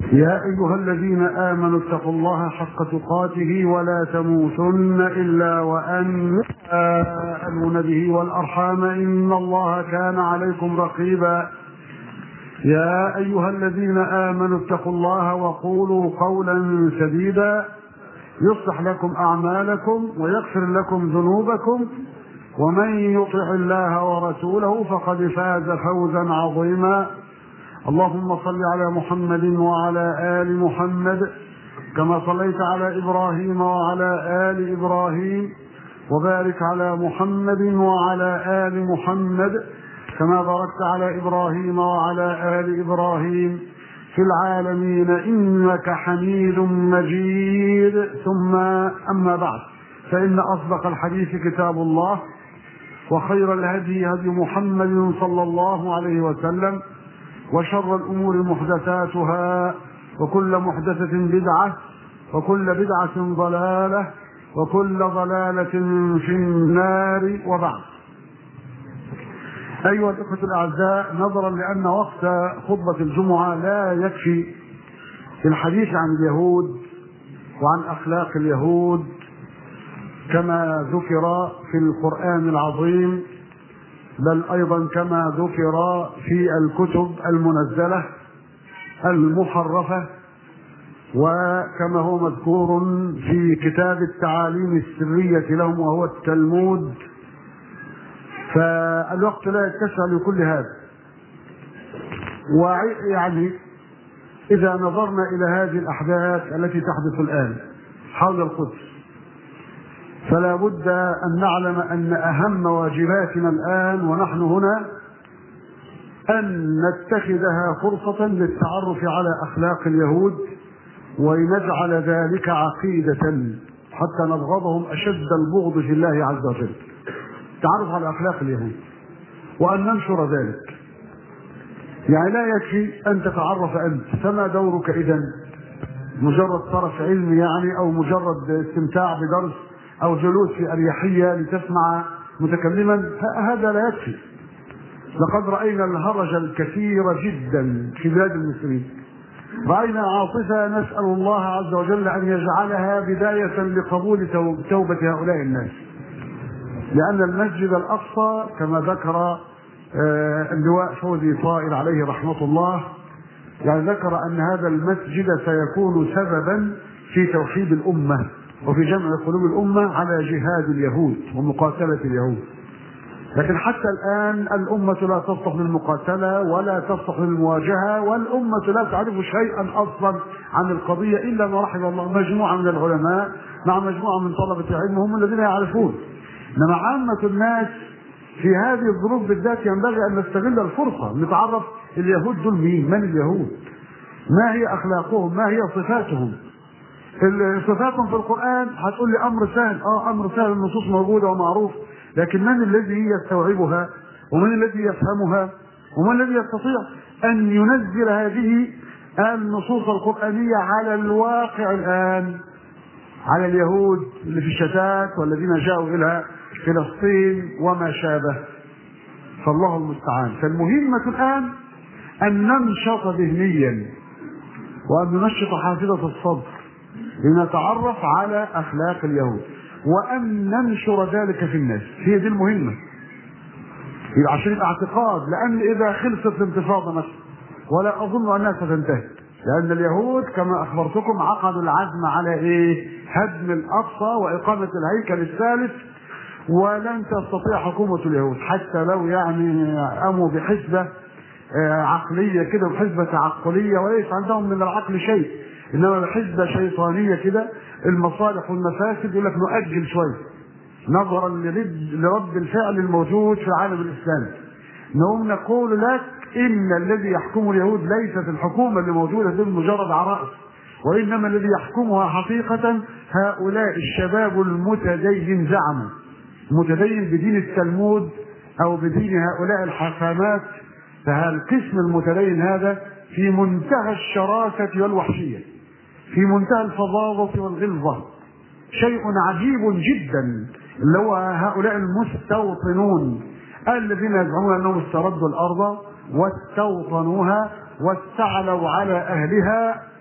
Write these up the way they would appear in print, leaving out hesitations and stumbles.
يا أيها الذين آمنوا اتقوا الله حق تقاته ولا تموتن إلا وأنتم تسألون به والأرحام إن الله كان عليكم رقيبا. يا أيها الذين آمنوا اتقوا الله وقولوا قولا سديدا يصلح لكم أعمالكم ويغفر لكم ذنوبكم ومن يطع الله ورسوله فقد فاز فوزا عظيما. اللهم صل على محمد وعلى آل محمد كما صليت على إبراهيم وعلى آل إبراهيم وبارك على محمد وعلى آل محمد كما باركت على إبراهيم وعلى آل إبراهيم في العالمين إنك حميد مجيد. ثم أما بعد، فإن أصدق الحديث كتاب الله وخير الهدي هدي محمد صلى الله عليه وسلم وشر الأمور محدثاتها وكل محدثة بدعة وكل بدعة ضلالة وكل ضلالة في النار. وبعد، أيها الأخوة الأعزاء، نظرا لأن وقت خطبة الجمعة لا يكفي في الحديث عن اليهود وعن أخلاق اليهود كما ذكر في القرآن العظيم، بل أيضا كما ذكر في الكتب المنزلة المحرفة وكما هو مذكور في كتاب التعاليم السرية لهم وهو التلمود، فالوقت لا يتسع لكل هذا. ويعني إذا نظرنا إلى هذه الأحداث التي تحدث الآن حول القدس فلا بد أن نعلم أن أهم واجباتنا الآن ونحن هنا أن نتخذها فرصة للتعرف على أخلاق اليهود ونجعل ذلك عقيدة حتى نبغضهم أشد البغض في الله عز وجل. تعرف على أخلاق اليهود وأن ننشر ذلك. يعني لا يكفي أن تتعرف أنت، فما دورك إذن؟ مجرد طرف علمي يعني، أو مجرد استمتاع بدرس أو جلوس في أريحية لتسمع متكلما؟ هذا لا يكفي. لقد رأينا الهرج الكثير جدا في بلاد المسلمين، رأينا عاصفة نسأل الله عز وجل أن يجعلها بداية لقبول توبة هؤلاء الناس، لأن المسجد الأقصى كما ذكر اللواء فوزي طائر عليه رحمة الله، يعني ذكر أن هذا المسجد سيكون سببا في توحيد الأمة وفي جمع قلوب الأمة على جهاد اليهود ومقاتلة اليهود. لكن حتى الآن الأمة لا تصلح للمقاتلة ولا تصلح للمواجهة، والأمة لا تعرف شيئا أصلا عن القضية إلا ما رحم الله، مجموعة من العلماء مع مجموعة من طلبة العلم هم الذين يعرفون. إنما عامة الناس في هذه الظروف بالذات ينبغي أن نستغل الفرصة نتعرف اليهود دول مين، من اليهود، ما هي أخلاقهم، ما هي صفاتهم. صفاتهم في القرآن هتقول لي أمر سهل، أمر سهل، النصوص موجودة ومعروف، لكن من الذي يستوعبها ومن الذي يفهمها ومن الذي يستطيع أن ينزل هذه النصوص القرآنية على الواقع الآن، على اليهود اللي في الشتات والذين جاءوا إلى فلسطين وما شابه. فالله المستعان. فالمهمة الآن أن ننشط ذهنيا وأن ننشط حافظة الصدر لنتعرف على أخلاق اليهود وأن ننشر ذلك في الناس. هي دي المهمة، عشان الاعتقاد، لأن إذا خلصت الانتفاضة مثلا ولا أظن أنها ستنتهي، لأن اليهود كما أخبرتكم عقدوا العزم على هدم الأقصى وإقامة الهيكل الثالث، ولن تستطيع حكومة اليهود حتى لو يعني قاموا بحسبة عقلية كده وحسبة تعقلية، وليس عندهم من العقل شيء، إنما بحسبة شيطانية كده، المصالح والمفاسد يقول لك نؤجل شوية نظرا لرد الفعل الموجود في العالم الإسلامي. نقوم نقول لك إن الذي يحكم اليهود ليست الحكومة اللي موجودة دي مجرد عرائس، وإنما الذي يحكمها حقيقة هؤلاء الشباب المتدين، زعموا متدين بدين التلمود أو بدين هؤلاء الحكامات. فالقسم المتدين هذا في منتهى الشراسة والوحشية، في منتهى الفظاظة والغلظة، شيء عجيب جدا، اللي هو هؤلاء المستوطنون الذين يزعمون أنهم استردوا الأرض واستوطنوها واستعلوا على أهلها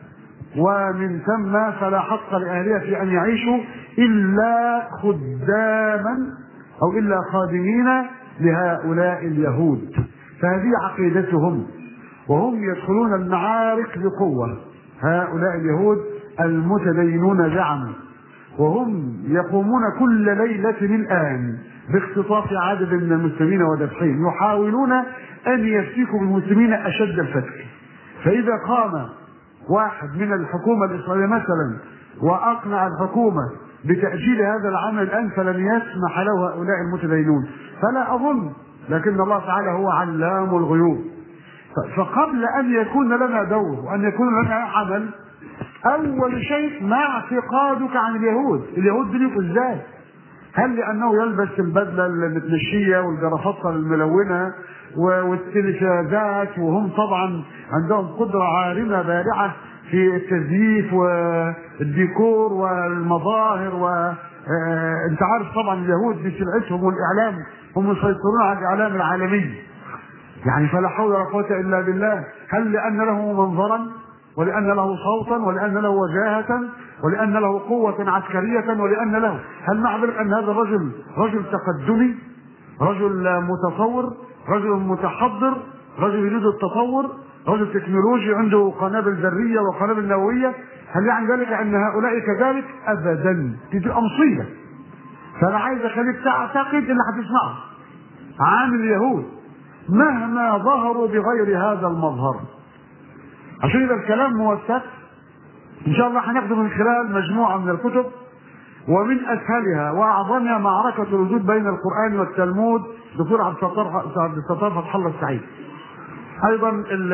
ومن ثم فلا حق لأهلها في أن يعيشوا إلا خداما أو إلا خادمين لهؤلاء اليهود. فهذه عقيدتهم، وهم يدخلون المعارك بقوة. هؤلاء اليهود المتدينون زعموا، وهم يقومون كل ليلة الآن باختطاف عدد من المسلمين وذبحهم، يحاولون أن يفتكوا بالمسلمين أشد الفتك. فإذا قام واحد من الحكومة الإسرائيلية مثلا وأقنع الحكومة بتأجيل هذا العمل الآن فلن يسمح له هؤلاء المتدينون. فلا أظن، لكن الله تعالى هو علام الغيوب. فقبل أن يكون لنا دور وأن يكون لنا عمل، أول شيء ما اعتقادك عن اليهود؟ اليهود دول إزاي؟ هل لأنه يلبس البدلة المتنشية والجرافطة الملونة والتلفازات، وهم طبعا عندهم قدرة عارمة بارعة في التزييف والديكور والمظاهر، وانت عارف طبعا اليهود بسلعتهم والإعلام هم يسيطرون على الإعلام العالمي، يعني فلا حول ولا قوة إلا بالله. هل لأن له منظرا ولأن له صوتا ولأن له وجاهة ولأن له قوة عسكرية ولأن له، هل مع ذلك أن هذا الرجل رجل تقدمي، رجل متصور، رجل متحضر، رجل يريد التطور، رجل تكنولوجي عنده قنابل ذرية وقنابل نووية؟ هل يعني ذلك أن هؤلاء كذلك؟ أبدا، تبقى مصيبة. فأنا عايز أخليك تعتقد اللي هتسمعه عن اليهود مهما ظهروا بغير هذا المظهر. عشان يبقى الكلام موثق ان شاء الله هناخده من خلال مجموعه من الكتب، ومن اسهلها واعظمها معركه الوجود بين القران والتلمود دكتور عبد الستار فتح الله السعيد. ايضا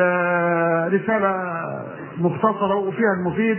رساله مختصره وفيها المفيد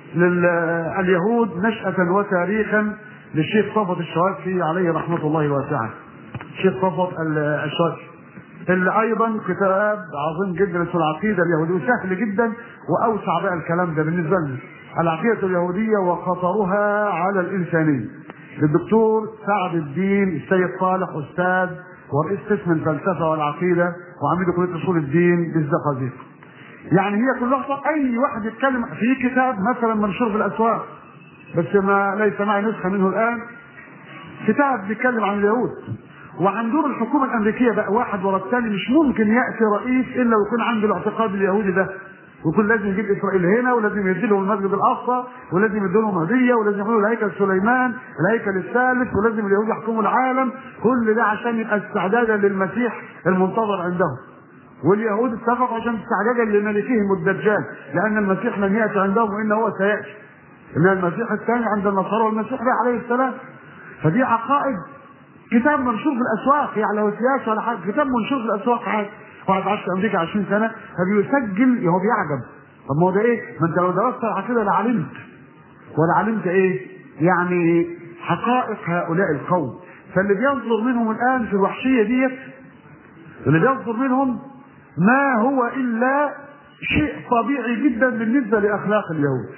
لليهود نشأة وتاريخا للشيخ صفوت الشواتفي عليه رحمه الله الواسعه. الشيخ صفوت الشواتفي اللي ايضا كتاب عظيم جدا اسمه العقيده اليهوديه، سهل جدا واوسع بقى الكلام ده بالنسبه لنا، العقيده اليهوديه وخطرها على الانسانيه، للدكتور سعد الدين السيد صالح، استاذ ورئيس قسم الفلسفه والعقيده وعميد كليه اصول الدين بالزقازيق. يعني هي كلها اي واحد يتكلم في كتاب مثلا منشور في الاسواق، بس ما ليس معي نسخه منه الان، كتاب بيتكلم عن اليهود وعن دور الحكومه الامريكيه بقى واحد ورا الثاني. مش ممكن ياتي رئيس الا ويكون عنده الاعتقاد اليهودي ده، ويكون لازم يجيب اسرائيل هنا، ولازم يدي لهم المسجد الاقصى، ولازم يدي لهم هديه، ولازم يعملوا الهيكل سليمان الهيكل الثالث، ولازم اليهود يحكموا العالم. كل ده عشان يبقى استعدادا للمسيح المنتظر عندهم. واليهود اتفقوا عشان استعدادا لملكهم الدجال، لان المسيح لم ياتي عندهم وان هو سياتي، ان المسيح الثاني عند النصارى والمسيح عليه السلام. فدي عقائد. كتاب منشور في الاسواق، يعني لو سياسه ولا حاجه، كتاب منشور في الاسواق عادي. واحد عاش في امريكا 20 سنه فبيسجل، هو بيعجب. طب ما هو ده ايه؟ ما انت لو درست العقيده ولا علمت ايه؟ يعني حقائق هؤلاء القوم. فاللي بيصدر منهم الان في الوحشيه ديت، اللي بيصدر منهم ما هو الا شيء طبيعي جدا بالنسبه لاخلاق اليهود.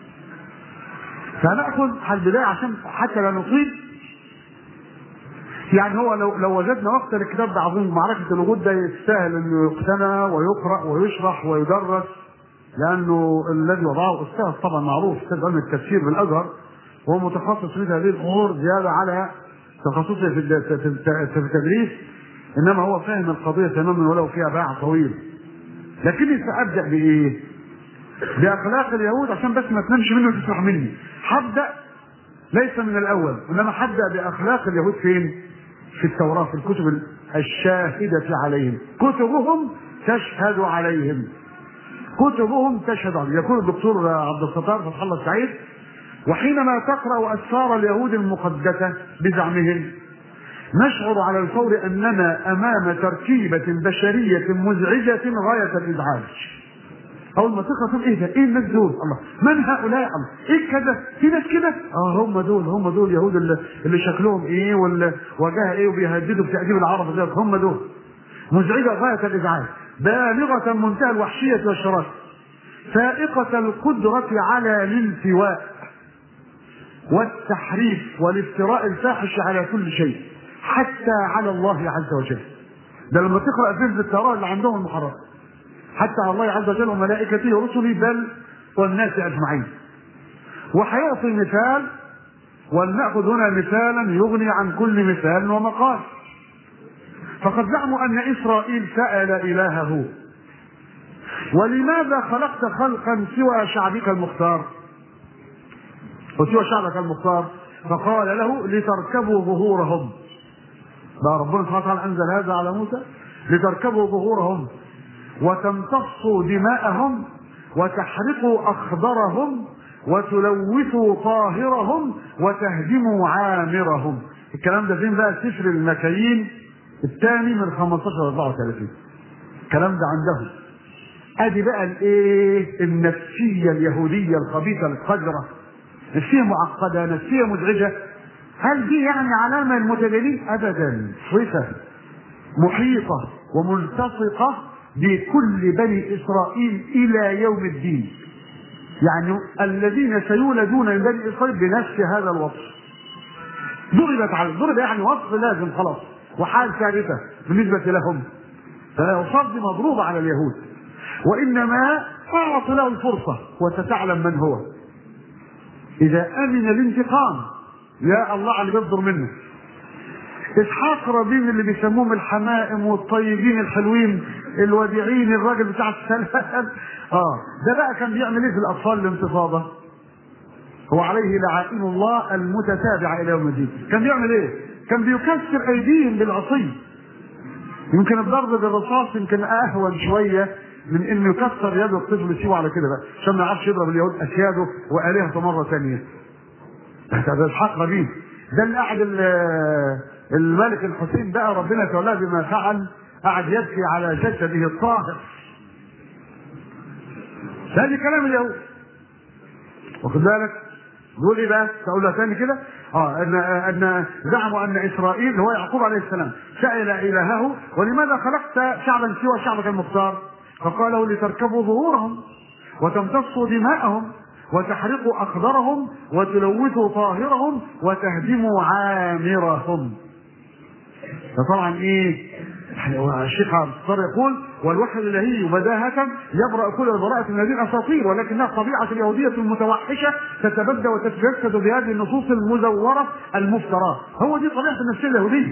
فناخذ على البدايه عشان حتى لا نطيل. يعني هو لو وجدنا وقت الكتاب ده عظيم، معركة الوجود ده يستاهل انه يقتنى ويقرأ ويشرح ويدرس، لانه الذي وضعه استاذ طبعا معروف، استاذ علم التفسير بالازهر، وهو متخصص في هذه الامور زيادة على تخصصه في التدريس، انما هو فاهم القضية تماما ولو فيها باع طويل. لكني سأبدأ بايه؟ باخلاق اليهود عشان بس ما تنامش مني وتسمع مني. هبدأ ليس من الاول، انما هبدأ باخلاق اليهود فين؟ في التوراة، في الكتب الشاهدة عليهم. كتبهم تشهد عليهم، كتبهم تشهد عليهم. يقول الدكتور عبد الستار فتح الله السعيد: وحينما تقرأ أسفار اليهود المقدسة بزعمهم نشعر على الفور أننا أمام تركيبة بشرية مزعجة غاية الإزعاج. اول ما تقرا تقول ايه ده؟ ايه الناس دول؟ الله، من هؤلاء؟ الله، ايه كذا؟ في ناس كده؟ هم دول يهود اللي شكلهم ايه وجهه ايه وبيهددوا بتأديب العرب ذلك. هم دول مزعجه غايه الازعاج، بالغه منتهى الوحشيه والشراسه، فائقه القدره على الالتواء والتحريف والافتراء الفاحش على كل شيء حتى على الله عز وجل. ده لما تقرا فيلز التوراة اللي عندهم المحررة، حتى على الله عز وجل وملائكته ورسله، بل والناس أجمعين. وحيعطي مثال، ولنأخذ هنا مثالا يغني عن كل مثال ومقال. فقد زعموا أن إسرائيل سأل إلهه: ولماذا خلقت خلقا سوى شعبك المختار وسوى شعبك المختار؟ فقال له: لتركبوا ظهورهم. بقى ربنا سبحانه وتعالى أنزل هذا على موسى: لتركبوا ظهورهم وتمتصوا دماءهم وتحرقوا أخضرهم وتلوثوا طاهرهم وتهدموا عامرهم. الكلام ده فين بقى؟ سفر المكايين الثاني من 15-34. الكلام ده عندهم. ادي بقى الايه؟ النفسيه اليهوديه الخبيثه القذره، نفسيه معقده، نفسيه مزعجه. هل دي يعني علامه المتدينين؟ ابدا. صفه محيطه وملتصقه بكل بني اسرائيل الى يوم الدين، يعني الذين سيولدون من بني اسرائيل بنفس هذا الوصف. ضربت على ضرب، يعني وصف لازم خلاص وحال ثابته بالنسبه لهم. فالأوصاف دي مضروبه على اليهود، وانما اعطوا له الفرصه وستعلم من هو. اذا امن الانتقام يا الله على اللي بيصدر منه. اسحاق رابين اللي بيسموهم الحمائم والطيبين الحلوين الوديعين، الراجل بتاع السلام، ده بقى كان بيعمل ايه في الاطفال الانتفاضه؟ هو عليه لعائن الله المتتابعه الى يوم الدين. كان بيعمل ايه؟ كان بيكسر ايديهم بالعصي. يمكن الضرب بالرصاص يمكن اهون شويه من انه يكسر يد الطفل يسيبه على كده بقى عشان ما يعرفش يضرب اليهود اسياده والهته مره ثانيه. هذا اسحاق رابين ده اللي قعد الملك الحسين بقى ربنا تولاه بما فعل، قعد يبكي على جسده الطاهر. هذه كلام اليهود. واخد بالك؟ يقول ايه بقى؟ تقولها ثاني كده؟ ان زعموا ان اسرائيل هو يعقوب عليه السلام سأل الهه: ولماذا خلقت شعبا سوى شعبك المختار؟ فقال له: لتركبوا ظهورهم وتمتصوا دماءهم وتحرقوا اخضرهم وتلوثوا طاهرهم وتهدموا عامرهم. فطبعا ايه؟ الشيخ عبد الستار يقول: والوحي الالهي بداهة يبرأ كل البراءة من هذه الاساطير، ولكنها طبيعة اليهودية المتوحشة تتبدى وتتجسد بهذه النصوص المزورة المفتراه. هو دي طبيعة النفسية اليهودية.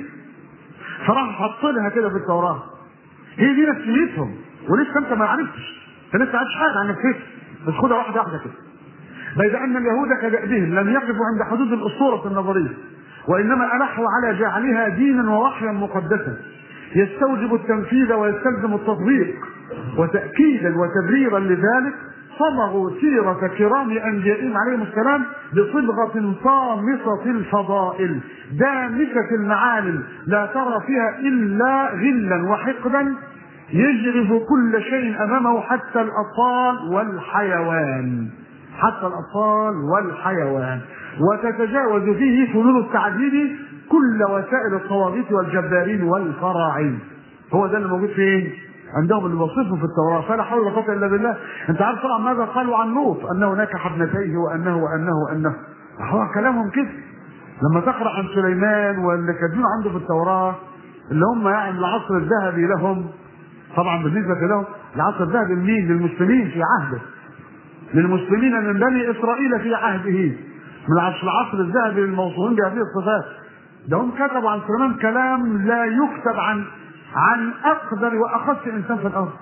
فراح حط لها كده في التوراة. هي دي نفسيتهم، ولسه انت ما عرفتش، انت لسه عارفش حاجة عن نفسيتك، بس خدها واحدة واحدة كده. بيد ان اليهود كدأبهم لم يقفوا عند حدود الاسطورة النظرية، وانما الحوا على جعلها دينا ووحيا مقدسا يستوجب التنفيذ ويستلزم التطبيق. وتأكيدا وتبريرا لذلك صبغوا سيرة كرام أنبيائهم عليهم السلام بصبغة طامسة الفضائل دامسة المعالم لا ترى فيها إلا غلا وحقدا يجرف كل شيء أمامه حتى الأطفال والحيوان. حتى الأطفال والحيوان. وتتجاوز فيه فنون التعذيب كل وسائل الطواغيت والجبارين والفراعين. هو ده اللي موجود فين؟ عندهم اللي وصفه في التوراة. فلا حول ولا قوة الا بالله. انت عارف طبعا ماذا قالوا عن لوط؟ انه نكح ابنتيه وانه هو كلامهم كده. لما تقرا عن سليمان واللي كاتبين عنده في التوراة اللي هم يعني العصر الذهبي لهم، طبعا بالنسبة لهم العصر الذهبي لمين؟ للمسلمين في عهده، للمسلمين من بني اسرائيل في عهده، من العصر الذهبي للموصوفين بهذه الصفات. ده هم كتبوا عن سليمان كلام لا يكتب عن اقدر واخص انسان في الارض.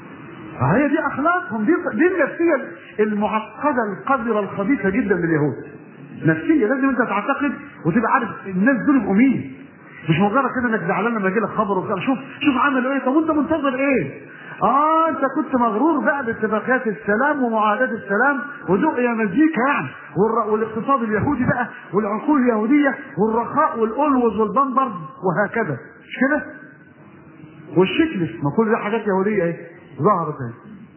فهي دي اخلاقهم، دي النفسيه المعقده القذره الخبيثه جدا لليهود. نفسيه لازم انت تعتقد وتبقى عارف الناس دول يبقوا مين. مش مجرد كده انك زعلان لما يجي لك خبر وبتاع شوف عملوا ايه، طب وانت منتظر ايه؟ انت كنت مغرور بقى باتفاقيات السلام ومعاهدات السلام ودقيا مزيكا يعني، والاقتصاد اليهودي بقى والعقول اليهوديه والرخاء والالوز والبنبر وهكذا، مش كده؟ والشكلس، ما كل ده حاجات يهوديه ايه ظهرت اهي.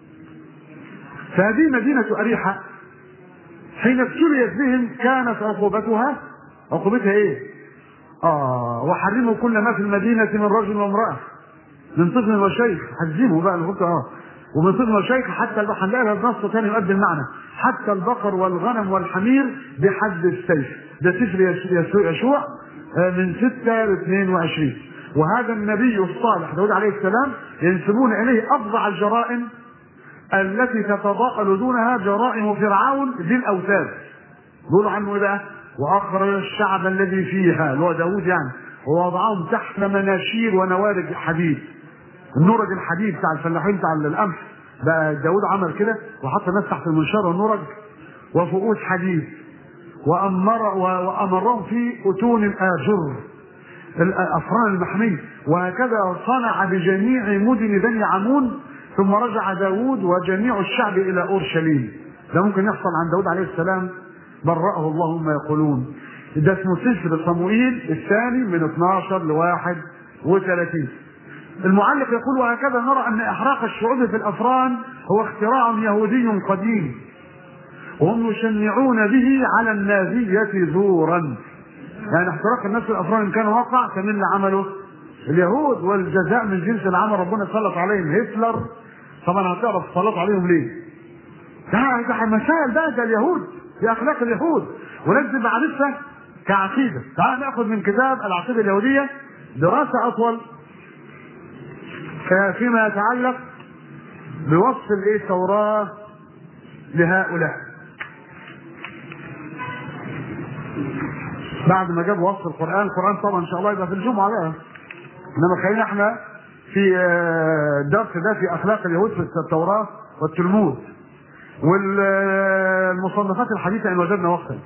فهذه مدينه اريحه حين ابتليت بهم كانت عقوبتها ايه؟ وحرموا كل ما في المدينه من رجل وامراه، من طفل وشيخ، حجموا بقى الغطاء ومن طفل وشيخ حتى هنلاقي لها نص ثاني يؤدي المعنى، حتى البقر والغنم والحمير بحد السيف. ده سفر يشوع من 6-22. وهذا النبي الصالح داود عليه السلام ينسبون اليه افظع الجرائم التي تتضاءل دونها جرائم فرعون ذي الاوتاد. بيقولوا عنه ايه بقى؟ واخرج الشعب الذي فيها اللي هو داوود يعني، ووضعهم تحت مناشير ونوارج حديد. النورج الحديد بتاع الفلاحين بتاع القمح، بقى داوود عمل كده وحط الناس تحت المنشار والنورج وفؤوس حديد، وامرهم في اتون الاجر الافران المحميه. وهكذا صنع بجميع مدن بني عمون. ثم رجع داود وجميع الشعب الى اورشليم. ده ممكن يحصل عن داود عليه السلام، برأه الله مما يقولون. ده اسمه سفر صموئيل الثاني من 12 ل 31. المعلق يقول: وهكذا نرى ان احراق الشعوب في الافران هو اختراع يهودي قديم، وهم يشنعون به على النازية زورا. يعني احتراق الناس في الافران ان كان واقع فمن اللي عمله؟ اليهود، والجزاء من جنس العمل. ربنا سلط عليهم هتلر، طبعا هتعرف سلط عليهم ليه؟ ده مسائل بقى، ده اليهود، دي اخلاق اليهود ولازم معرفة كعقيدة. تعال ناخذ من كتاب العقيدة اليهودية دراسة اطول فيما يتعلق بوصف التوراة لهؤلاء. بعد ما جاب وصف القرآن طبعا ان شاء الله يبقى في الجمعة بقى، انما خلينا احنا في الدرس ده في اخلاق اليهود في التوراة والتلمود والمصنفات الحديثة ان وجدنا وقتا.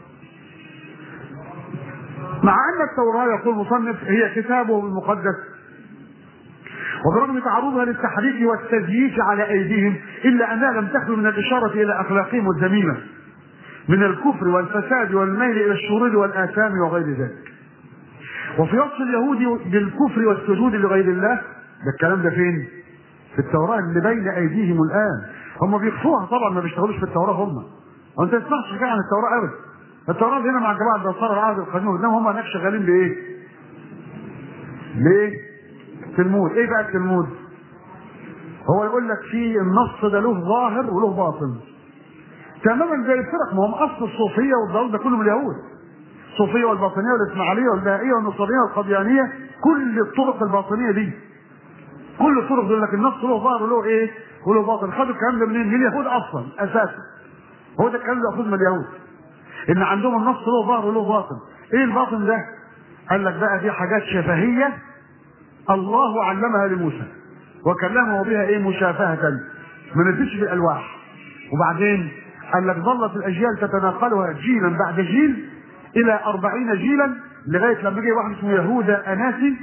مع ان التوراة يقول المصنف هي كتابه المقدس، وبرغم تعرضها للتحريف والتزييف على ايديهم الا انها لم تخلو من الاشارة الى اخلاقهم الذميمة من الكفر والفساد والميل الى الشرور والاثام وغير ذلك. وفي وصف اليهود بالكفر والسجود لغير الله، ده الكلام ده فين؟ في التوراة اللي بين ايديهم الان. هم بيخفوها طبعا، ما بيشتغلوش في التوراة هم. وانت ما تسمعش حاجه عن التوراة ابدا. التوراة هنا مع جماعة النصارى العهد القديم، انما هم هناك شغالين بايه؟ ليه؟ التلمود. ايه بقى التلمود؟ هو يقول لك في النص ده له ظاهر وله باطن. تماما زي الفرق، ما هم اصل الصوفيه والضلال ده كله من اليهود. الصوفيه والباطنيه والاسماعيليه والبهائيه والنصرانيه والقديانيه، كل الطرق الباطنيه دي، كل الطرق يقول لك النص له ظاهر وله ايه؟ وله باطن. خدوا الكلام ده منين؟ من اليهود اصلا اساسا. هو ده الكلام ده ياخذ من اليهود، ان عندهم النص له ظاهر وله باطن. ايه الباطن ده؟ قال لك بقى دي حاجات شفهيه الله علمها لموسى وكلمه بها مشافهه، ما نزلش بالالواح. وبعدين قال لك ظلت الاجيال تتناقلها جيلا بعد جيل الى 40 جيلا، لغايه لما جه واحد اسمه يهوذا اناسي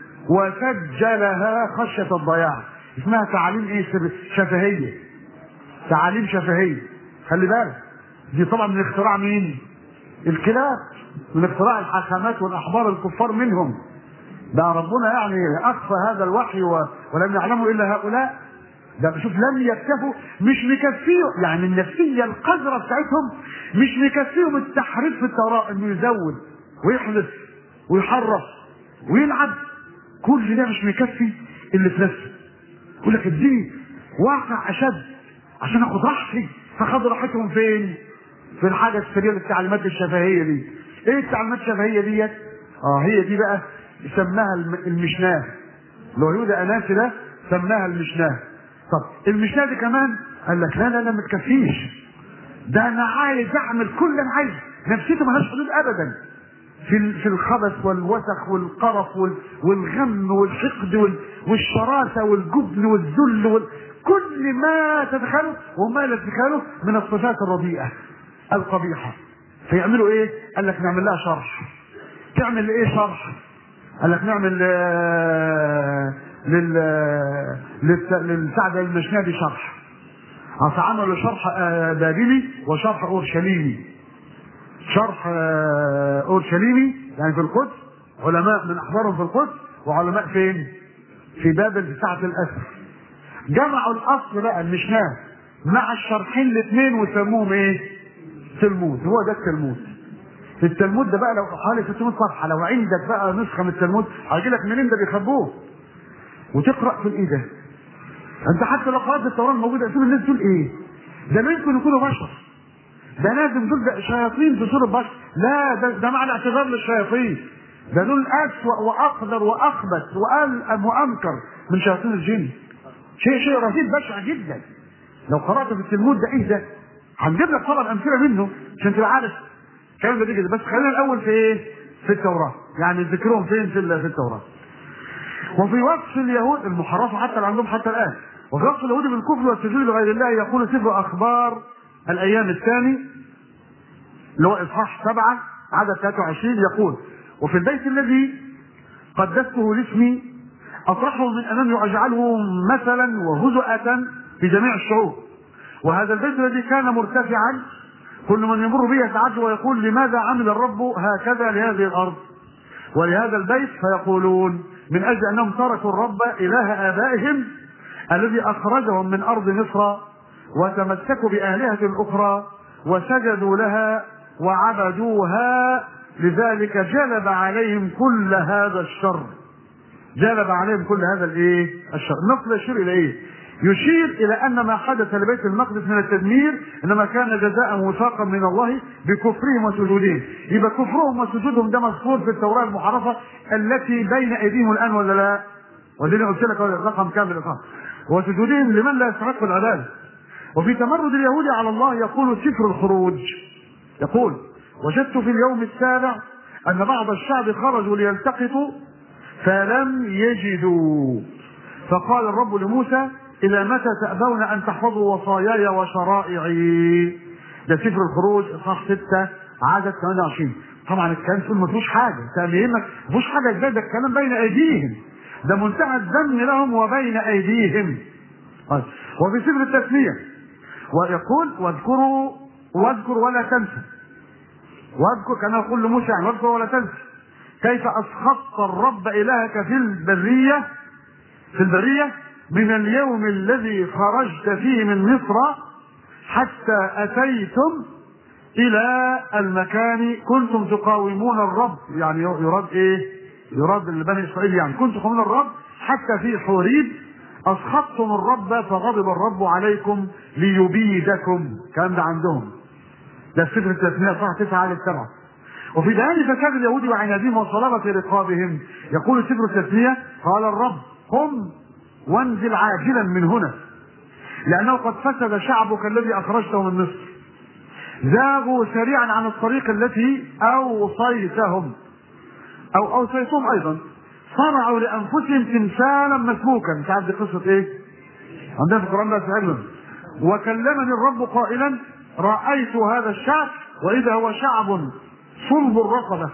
وسجلها خشيه الضياع. اسمها تعاليم شفهيه. تعاليم شفهيه. خلي بالك دي طبعا من اختراع مين؟ الكلاب، من اختراع الحاكمات والاحبار الكفار منهم. ده ربنا يعني اخفى هذا الوحي ولم يعلموا الا هؤلاء. ده شوف لم يكتفوا، مش مكفيه يعني النفسيه القذره بتاعتهم، مش مكفيهم التحريف في التوراه، انه يزود ويحذف ويحرف ويلعب. كل ده مش مكفي اللي في نفسه. يقول لك اديني واقع اشد عشان اخد راحتي، فخدوا راحتهم فين؟ في الحاجه السريه، التعليمات الشفهيه دي. ايه التعليمات الشفهيه ديت؟ هي دي بقى سماها المشناه. لو يهوذا اناسي ده سماها المشناه. طب المشناه دي كمان قال لك لا لا لا ما تكفيش، ده انا عايز اعمل كل اللي انا عايزه. نفسيته مالهاش حدود ابدا في الخبث والوسخ والقرف والغم والحقد والشراسه والجبن والذل كل ما تتخيله وما لا تتخيله من الصفات الرديئه القبيحه. فيعملوا ايه؟ قال لك نعمل لها شرح. تعمل ايه شرح؟ قال لك نعمل للسعد المشنادي شرح. عملوا شرح بابلي وشرح اورشليمي. شرح اورشليمي يعني في القدس، علماء من احبارهم في القدس وعلماء فين؟ في بابل في ساعة الاسر. جمعوا الاصل بقى المشناه مع الشرحين الاثنين وسموهم ايه؟ تلمود. هو ده التلمود. التلمود ده بقى لو حوالي 600 صفحه، لو عندك بقى نسخه من التلمود هيجي لك منين ده بيخبوه وتقرا في الايه ده. انت حتى لو قرات التوراه الموجوده تقول الناس دول ايه؟ ده ممكن يكونوا بشر، ده لازم دول ده شياطين في صوره بشر. لا ده معنى اعتذار للشياطين، ده دول اسوأ واقذر واخبث والأم وانكر من شياطين الجن. شيء رهيب بشع جدا. لو قرأت في التلمود ده ايه ده؟ هنجيب لك طبعا امثله منه عشان تبقى عارف الكلام ده كده. بس خلينا الاول في ايه؟ في التوراه، يعني ذكرهم فين في التوراه. وفي وصف اليهود المحرفه حتى اللي عندهم حتى الان، وفي وصف اليهود بالكفر والسجود لغير الله يقول سفر اخبار الايام الثاني اللي هو اصحاح 7 عدد 23 يقول: وفي البيت الذي قدسته لاسمي اطرحه من امامي واجعله مثلا وهزءة في جميع الشعوب، وهذا البيت الذي كان مرتفعا كل من يمر به يتعجب ويقول: لماذا عمل الرب هكذا لهذه الارض ولهذا البيت؟ فيقولون: من اجل انهم تركوا الرب اله ابائهم الذي اخرجهم من ارض مصر وتمسكوا بالهه اخرى وسجدوا لها وعبدوها، لذلك جلب عليهم كل هذا الشر. جلب عليهم كل هذا الايه؟ الشر. النص يشير الى ايه؟ يشير الى ان ما حدث لبيت المقدس من التدمير انما كان جزاء وفاقا من الله بكفرهم وسجودهم. يبقى كفرهم وسجودهم ده مذكور في التوراه المحرفه التي بين ايديهم الان ولا لا؟ ودي قلت لك الرقم كامل الاصحاح. وسجودهم لمن لا يستحق العباده. وفي تمرد اليهود على الله يقول سفر الخروج، يقول: وجدت في اليوم السابع ان بعض الشعب خرجوا ليلتقطوا فلم يجدوا، فقال الرب لموسى: الى متى تأبون ان تحفظوا وصاياي وشرائعي؟ ده سفر الخروج اصحاح 6 عدد 28. طبعا الكلام فيه ما فيهوش حاجه، انت يهمك ما فيهوش حاجه ازاي؟ ده الكلام بين ايديهم، ده منتهى الذم لهم وبين ايديهم. وفي سفر التثنيه ويقول: واذكر ولا تنسى. واذكر كما يقول لموسى يعني واذكر ولا تنسى كيف اسخطت الرب الهك في البريه من اليوم الذي خرجت فيه من مصر حتى اتيتم الى المكان كنتم تقاومون الرب. يعني يراد ايه؟ يراد لبني اسرائيل، يعني كنتم تقاومون الرب حتى في حوريب اسخطتم الرب فغضب الرب عليكم ليبيدكم. الكلام ده عندهم، ده سفر التثنيه صح 9 عدد 7. وفي بيان فساد اليهود وعنادهم وصلابة رقابهم يقول سفر التثنيه: قال الرب: قم وانزل عاجلا من هنا لانه قد فسد شعبك الذي اخرجته من مصر، ذابوا سريعا عن الطريق التي اوصيتهم او اوصيتهم ايضا، صنعوا لانفسهم تمثالا مسبوكا. انت عارف دي قصه ايه؟ عندنا في القران ده سهل. وكلمني الرب قائلا: رايت هذا الشعب واذا هو شعب صلب الرقبه،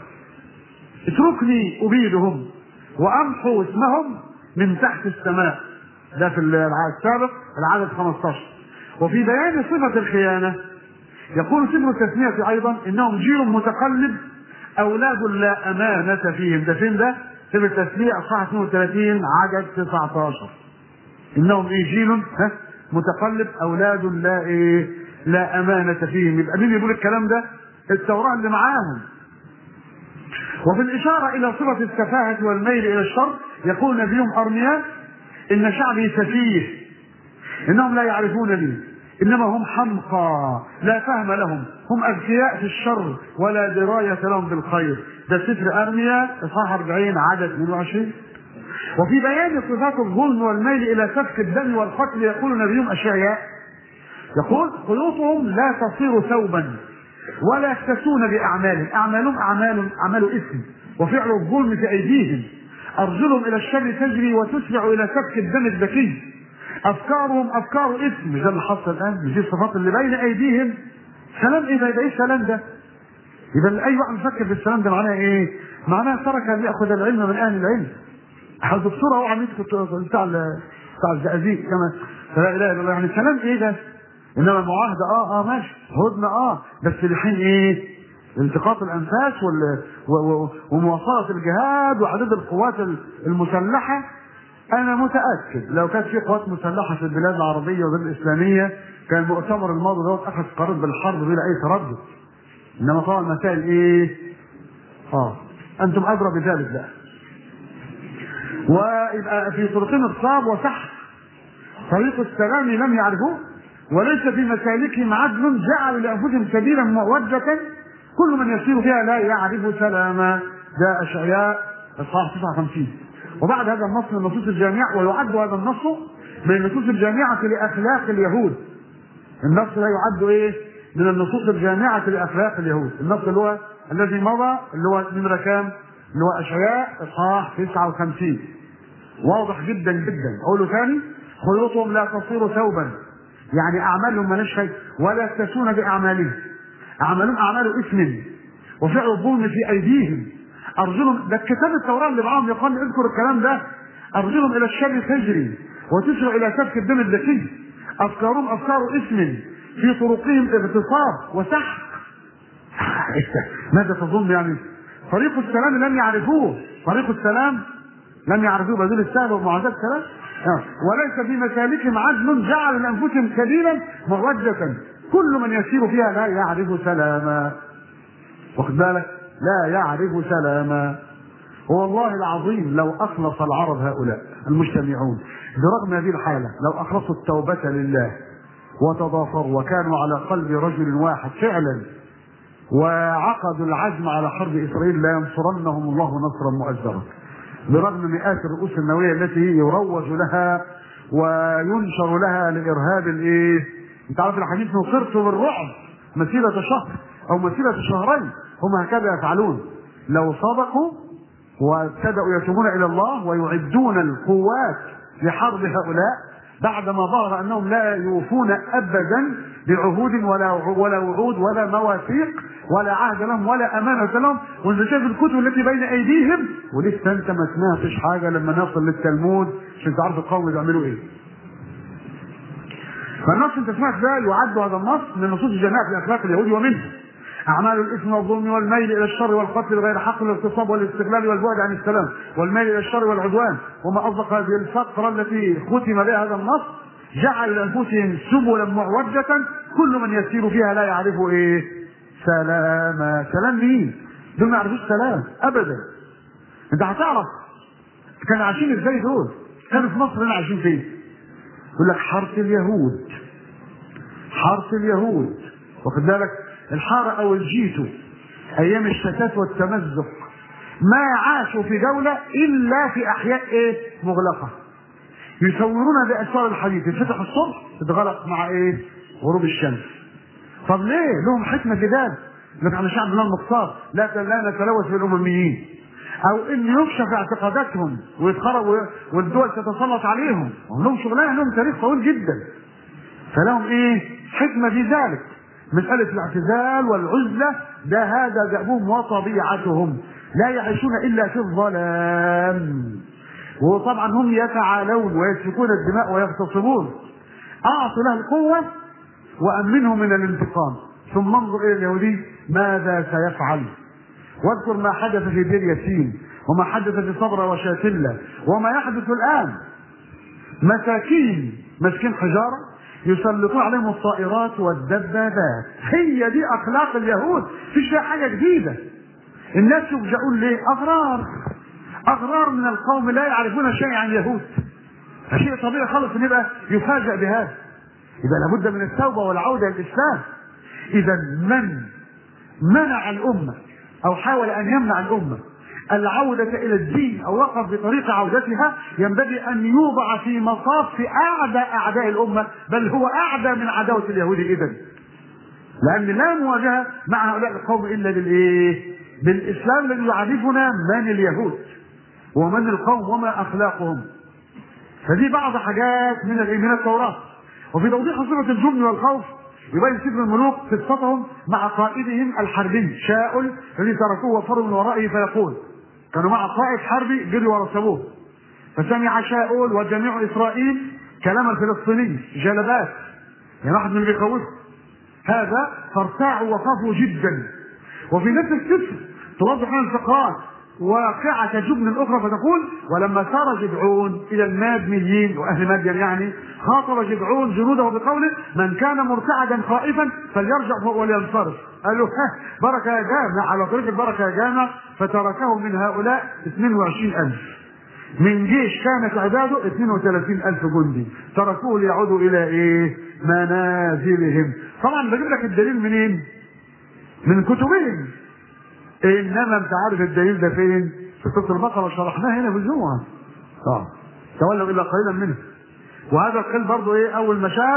اتركني ابيدهم وامحو اسمهم من تحت السماء. ده في العدد السابق العدد 15. وفي بيان صفه الخيانه يقول سفر التثنيه ايضا: انهم جيل متقلب اولاد لا امانه فيهم. ده فين ده؟ سفر التثنيه اصحاح 32 عدد 19. انهم جيل متقلب اولاد لا امانه فيهم. يبقى مين يقول الكلام ده؟ التوراه اللي معاهم. وفي الاشاره الى صفه السفاهه والميل الى الشر يقول نبيهم ارميا: ان شعبي سفيه انهم لا يعرفونني انما هم حمقى لا فهم لهم، هم اذكياء في الشر ولا درايه لهم بالخير. ده سفر ارميا اصحاح 40 عدد 22. وفي بيان صفات الظلم والميل الى سفك الدم والقتل يقول نبيهم اشعياء: يقول: خيوطهم لا تصير ثوبا ولا يكتسون باعمالهم، اعمالهم اعمال اثم وفعل الظلم في ايديهم، ارجلهم الى الشر تجري وتسرع الى سفك الدم الذكي، افكارهم افكار اثم. مش ده اللي حصل الان؟ مش دي الصفات اللي بين ايديهم؟ سلام ايه ده؟ يبقى ايه السلام ده؟ يبقى اي واحد يفكر في السلام ده معناه ايه؟ معناه ترك ان ياخذ العلم من اهل العلم. الدكتور اهو عم يسكت بتاع الزقازيق كما لا اله الا الله. يعني سلام ايه ده؟ انما المعاهده ماشي، هدنه بس لحين ايه؟ التقاط الانفاس ومواصله الجهاد وعدد القوات المسلحه. انا متاكد لو كانت في قوات مسلحه في البلاد العربيه والبلاد الاسلاميه كان المؤتمر الماضي دوت اخذ قرار بالحرب بلا اي تردد. انما طبعا المسائل ايه؟ انتم ادرى بذلك بقى. ويبقى في طرقهم الصعب وسحب طريق السلام لم يعرفوه وليس في مسالكهم عدل، جعلوا لانفسهم سبيلا موجه كل من يسير فيها لا يعرف سلاما. ده اشعياء اصحاح 59. وبعد هذا النص من النصوص الجامعه، ويعد هذا النص من النصوص الجامعه لاخلاق اليهود النص لا يعد ايه من النصوص الجامعه لاخلاق اليهود. النص اللي هو الذي مضى اللي هو نمره كام؟ اللي هو اشعياء اصحاح 59. واضح جدا جدا. اقوله ثاني: خيوطهم لا تصير ثوبا، يعني اعمالهم مالهاش شيء، ولا يكتسون باعمالهم. اعمالهم اعمال اثم وفعل الظلم في ايديهم. ارجلهم، ده كتاب التوراه اللي معاهم يقول اذكر الكلام ده: ارجلهم الى الشر تجري وتسرع الى سفك الدم الذكي. افكارهم افكار اثم في طرقهم اغتصاب وسحق. ماذا تظن يعني؟ طريق السلام لم يعرفوه، طريق السلام لم يعرفوه، بدون السهل ومعاداة السلام. وليس في مسالكهم عدل جعل لانفسهم سبيلا مودة، كل من يسير فيها لا يعرف سلاما. واخد بالك؟ لا يعرف سلاما. والله العظيم لو اخلص العرب هؤلاء المجتمعون برغم هذه الحالة، لو اخلصوا التوبة لله وتضافروا وكانوا على قلب رجل واحد فعلا وعقدوا العزم على حرب اسرائيل، لا ينصرنهم الله نصرا مؤزرا. برغم مئات الرؤوس النووية التي يروج لها وينشر لها لارهاب الايه؟ انت عارف الحديث: نصرت بالرعب مسيرة شهر او مسيرة شهرين. هم هكذا يفعلون. لو صدقوا وابتدأوا يتوبون الى الله ويعدون القوات لحرب هؤلاء بعدما ظهر انهم لا يوفون ابدا بعهود ولا وعود ولا مواثيق ولا عهد لهم ولا امانه لهم. وانت شايف الكتب التي بين ايديهم ولسه انت ما سمعتش حاجه لما نصل للتلمود عشان تعرف القوم بيعملوا ايه. فالنص انت سمعت ده يعد هذا النص من النصوص الجامعه في اخلاق اليهود، ومنه اعمال الاثم والظلم والميل الى الشر والقتل بغير حق والاغتصاب والاستغلال والبعد عن السلام والميل الى الشر والعدوان. وما اصدق هذه الفقره التي ختم بها هذا النص: جعل لانفسهم سبلا معوجة، كل من يسير فيها لا يعرف ايه؟ سلاما. سلام مين؟ دول ما يعرفوش سلام ابدا. انت هتعرف كانوا عايشين ازاي دول؟ كانوا في مصر اللي عايشين فين؟ يقول لك حرث اليهود، حرث اليهود. واخد بالك؟ الحارة او الجيتو ايام الشتات والتمزق ما عاشوا في دولة الا في احياء ايه؟ مغلقة. يصورون باسوار الحديد، يتفتح الصبح تتغلق مع ايه؟ غروب الشمس. طب ليه؟ لهم حكمة في ذلك. لك احنا شعب من المقصار لا نتلوث بالامميين، او ان يكشف اعتقاداتهم ويتخرجوا والدول تتسلط عليهم. لهم شغلانه، لهم تاريخ طويل جدا، فلهم ايه؟ حكمة في ذلك. مسألة الاعتزال والعزلة ده هذا دأبهم وطبيعتهم، لا يعيشون إلا في الظلام. وطبعا هم يتعالون ويسفكون الدماء ويغتصبون. أعطوا له القوة وأمنهم من الانتقام. ثم انظر إلى اليهودي ماذا سيفعل. واذكر ما حدث في دير ياسين وما حدث في صبرا وشاتلة وما يحدث الآن. مساكين ماسكين حجارة يسلطون عليهم الطائرات والدبابات. هي دي اخلاق اليهود، مفيش فيها حاجه جديده. الناس يفجؤون ليه؟ اغرار من القوم لا يعرفون شيئا عن اليهود. شيء طبيعي خالص ان يبقى يفاجأ بهذا. اذا لابد من التوبه والعوده للاسلام. اذا من منع الامه او حاول ان يمنع الامه العودة إلى الدين أو وقف بطريق عودتها ينبغي أن يوضع في مصاف أعداء الأمة، بل هو أعدى من عداوة اليهود إذن. لأن لا مواجهة مع هؤلاء القوم إلا بالإسلام الذي يعرفنا من اليهود ومن القوم وما أخلاقهم. فدي بعض حاجات من التوراة. وفي توضيح صفة الجبن والخوف يبين سفر الملوك قصتهم مع قائدهم الحربي شاؤل الذي تركوه وفروا من ورائه، فيقول: كانوا مع قائد حربي جروا ورسبوه، فسمع شاؤل وجميع اسرائيل كلام الفلسطيني جلبات، يعني واحد من بيخوفه هذا، فارتاعوا وخافوا جدا. وفي نفس السفر توضح لنا الفقرات واقعة جبن اخرى فتقول: ولما سار جدعون الى الماديين واهل مدين يعني خاطب جدعون جنوده بقوله: من كان مرتعدا خائفا فليرجع ولينصرف. قالوا: بركة يا جامع، على طريق البركة يا جامع. فتركه من هؤلاء 22,000 من جيش كانت عداده 32,000 جندي، تركوه ليعودوا الى ايه؟ منازلهم. طبعا بجيب لك الدليل منين؟ من كتبهم. انما انت عارف الدليل ده فين؟ في سورة البقرة شرحناه هنا في الجمعة. تولوا الا قليلا منه. وهذا القيل برضه ايه؟ اول ما شاف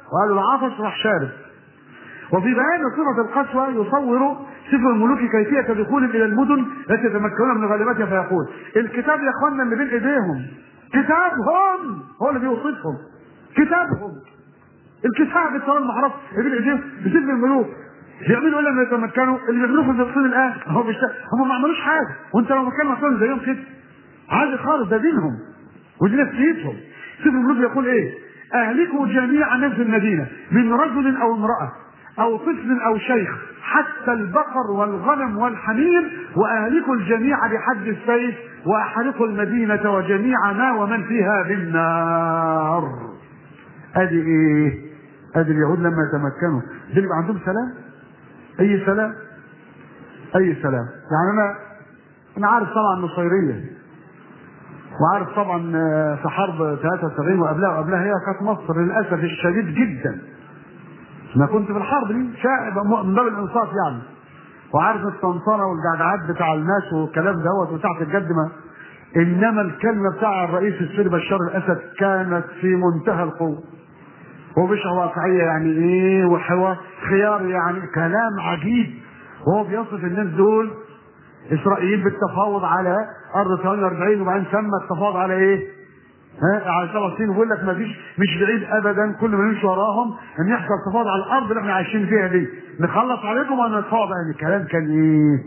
وقالوا العطش راح شارب. وفي بيان صفة القسوة يصور سفر الملوك كيفية دخول إلى المدن التي يتمكنون من غالباتها، فيقول الكتاب يا اخوانا اللي بين ايديهم، كتابهم هو اللي بيوصفهم، كتابهم الكتاب القرآن المحرف اللي بين ايديهم بسفر الملوك. بيعملوا الا لما يتمكنوا، اللي بيعملوه في فلسطين الان هم ما عملوش حاجه، وانت لو مكان مثلا زيهم كده عادي خالص، ده دينهم ودي نفسيتهم. سفر الملوك يقول ايه؟ اهلكوا جميع من في المدينه من رجل او امراه او طفل او شيخ حتى البقر والغنم والحمير، واهلكوا الجميع بحد السيف، واحرقوا المدينه وجميع ما ومن فيها بالنار. ادي ايه؟ ادي اليهود لما يتمكنوا دول يبقى عندهم سلام. اي سلام؟ اي سلام؟ يعني انا عارف طبعا النصيريه، وعارف طبعا في حرب 73 وقبلها هي كانت مصر للاسف الشديد جدا. انا كنت في الحرب دي شاهد من باب الانصاف يعني، وعارف الطنطنه والجعجعات بتاع الناس والكلام دوت وتحت الجدمه. انما الكلمه بتاع الرئيس السوري بشار الاسد كانت في منتهى القوه، هو بيشرح واقعيه يعني ايه، وحوار خيار يعني كلام عجيب، وهو بيصف الناس دول اسرائيل بالتفاوض على ارض 48، وبعدين سمى التفاوض على ايه؟ على فلسطين، ويقول لك ما فيش، مش بعيد ابدا كل ما نمشي وراهم ان يحصل تفاوض على الارض اللي احنا عايشين فيها دي، نخلص عليكم ولا نتفاوض. يعني الكلام كان ايه؟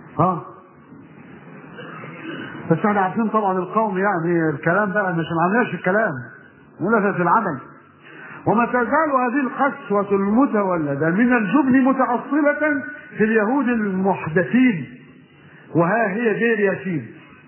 بس احنا عارفين طبعا القوم يعني الكلام بقى مش معناش الكلام ولا في العمل. وما تزال هذه القسوة المتولدة من الجبن متأصلة في اليهود المحدثين، وها هي دير ياسين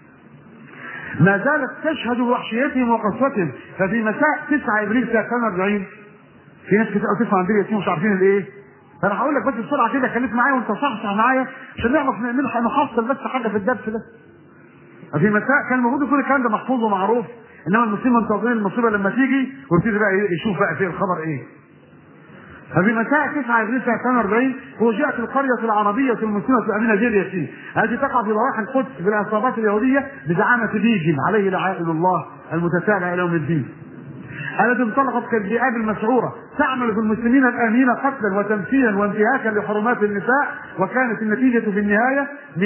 ما زالت تشهد بوحشيتهم وقسوتهم. ففي مساء 9 ابريل سنة 42 في ناس كتير تسمع عن دير ياسين مش عارفين الايه. فانا هقول لك بس بسرعه كده، خليك معايا وانت صحصح معايا عشان نعرف نحصل بس حاجه في الدرس ده. في مساء كان المفروض يكون الكلام ده محفوظ ومعروف، انما المسلمين منتظرين المصيبه لما تيجي ويبتدي بقى يشوف بقى فيه الخبر ايه. ففي مساء 9 ابريل سنه 42 فوجئت القريه العربيه المسلمه الامينه دير ياسين التي تقع في ضواحي القدس بالعصابات اليهوديه بزعامه بيجن عليه لعائن الله المتتابع الى يوم الدين، التي انطلقت كالذئاب المسعوره تعمل في المسلمين الامنين قتلا وتمثيلا وانتهاكا لحرمات النساء. وكانت النتيجه في النهايه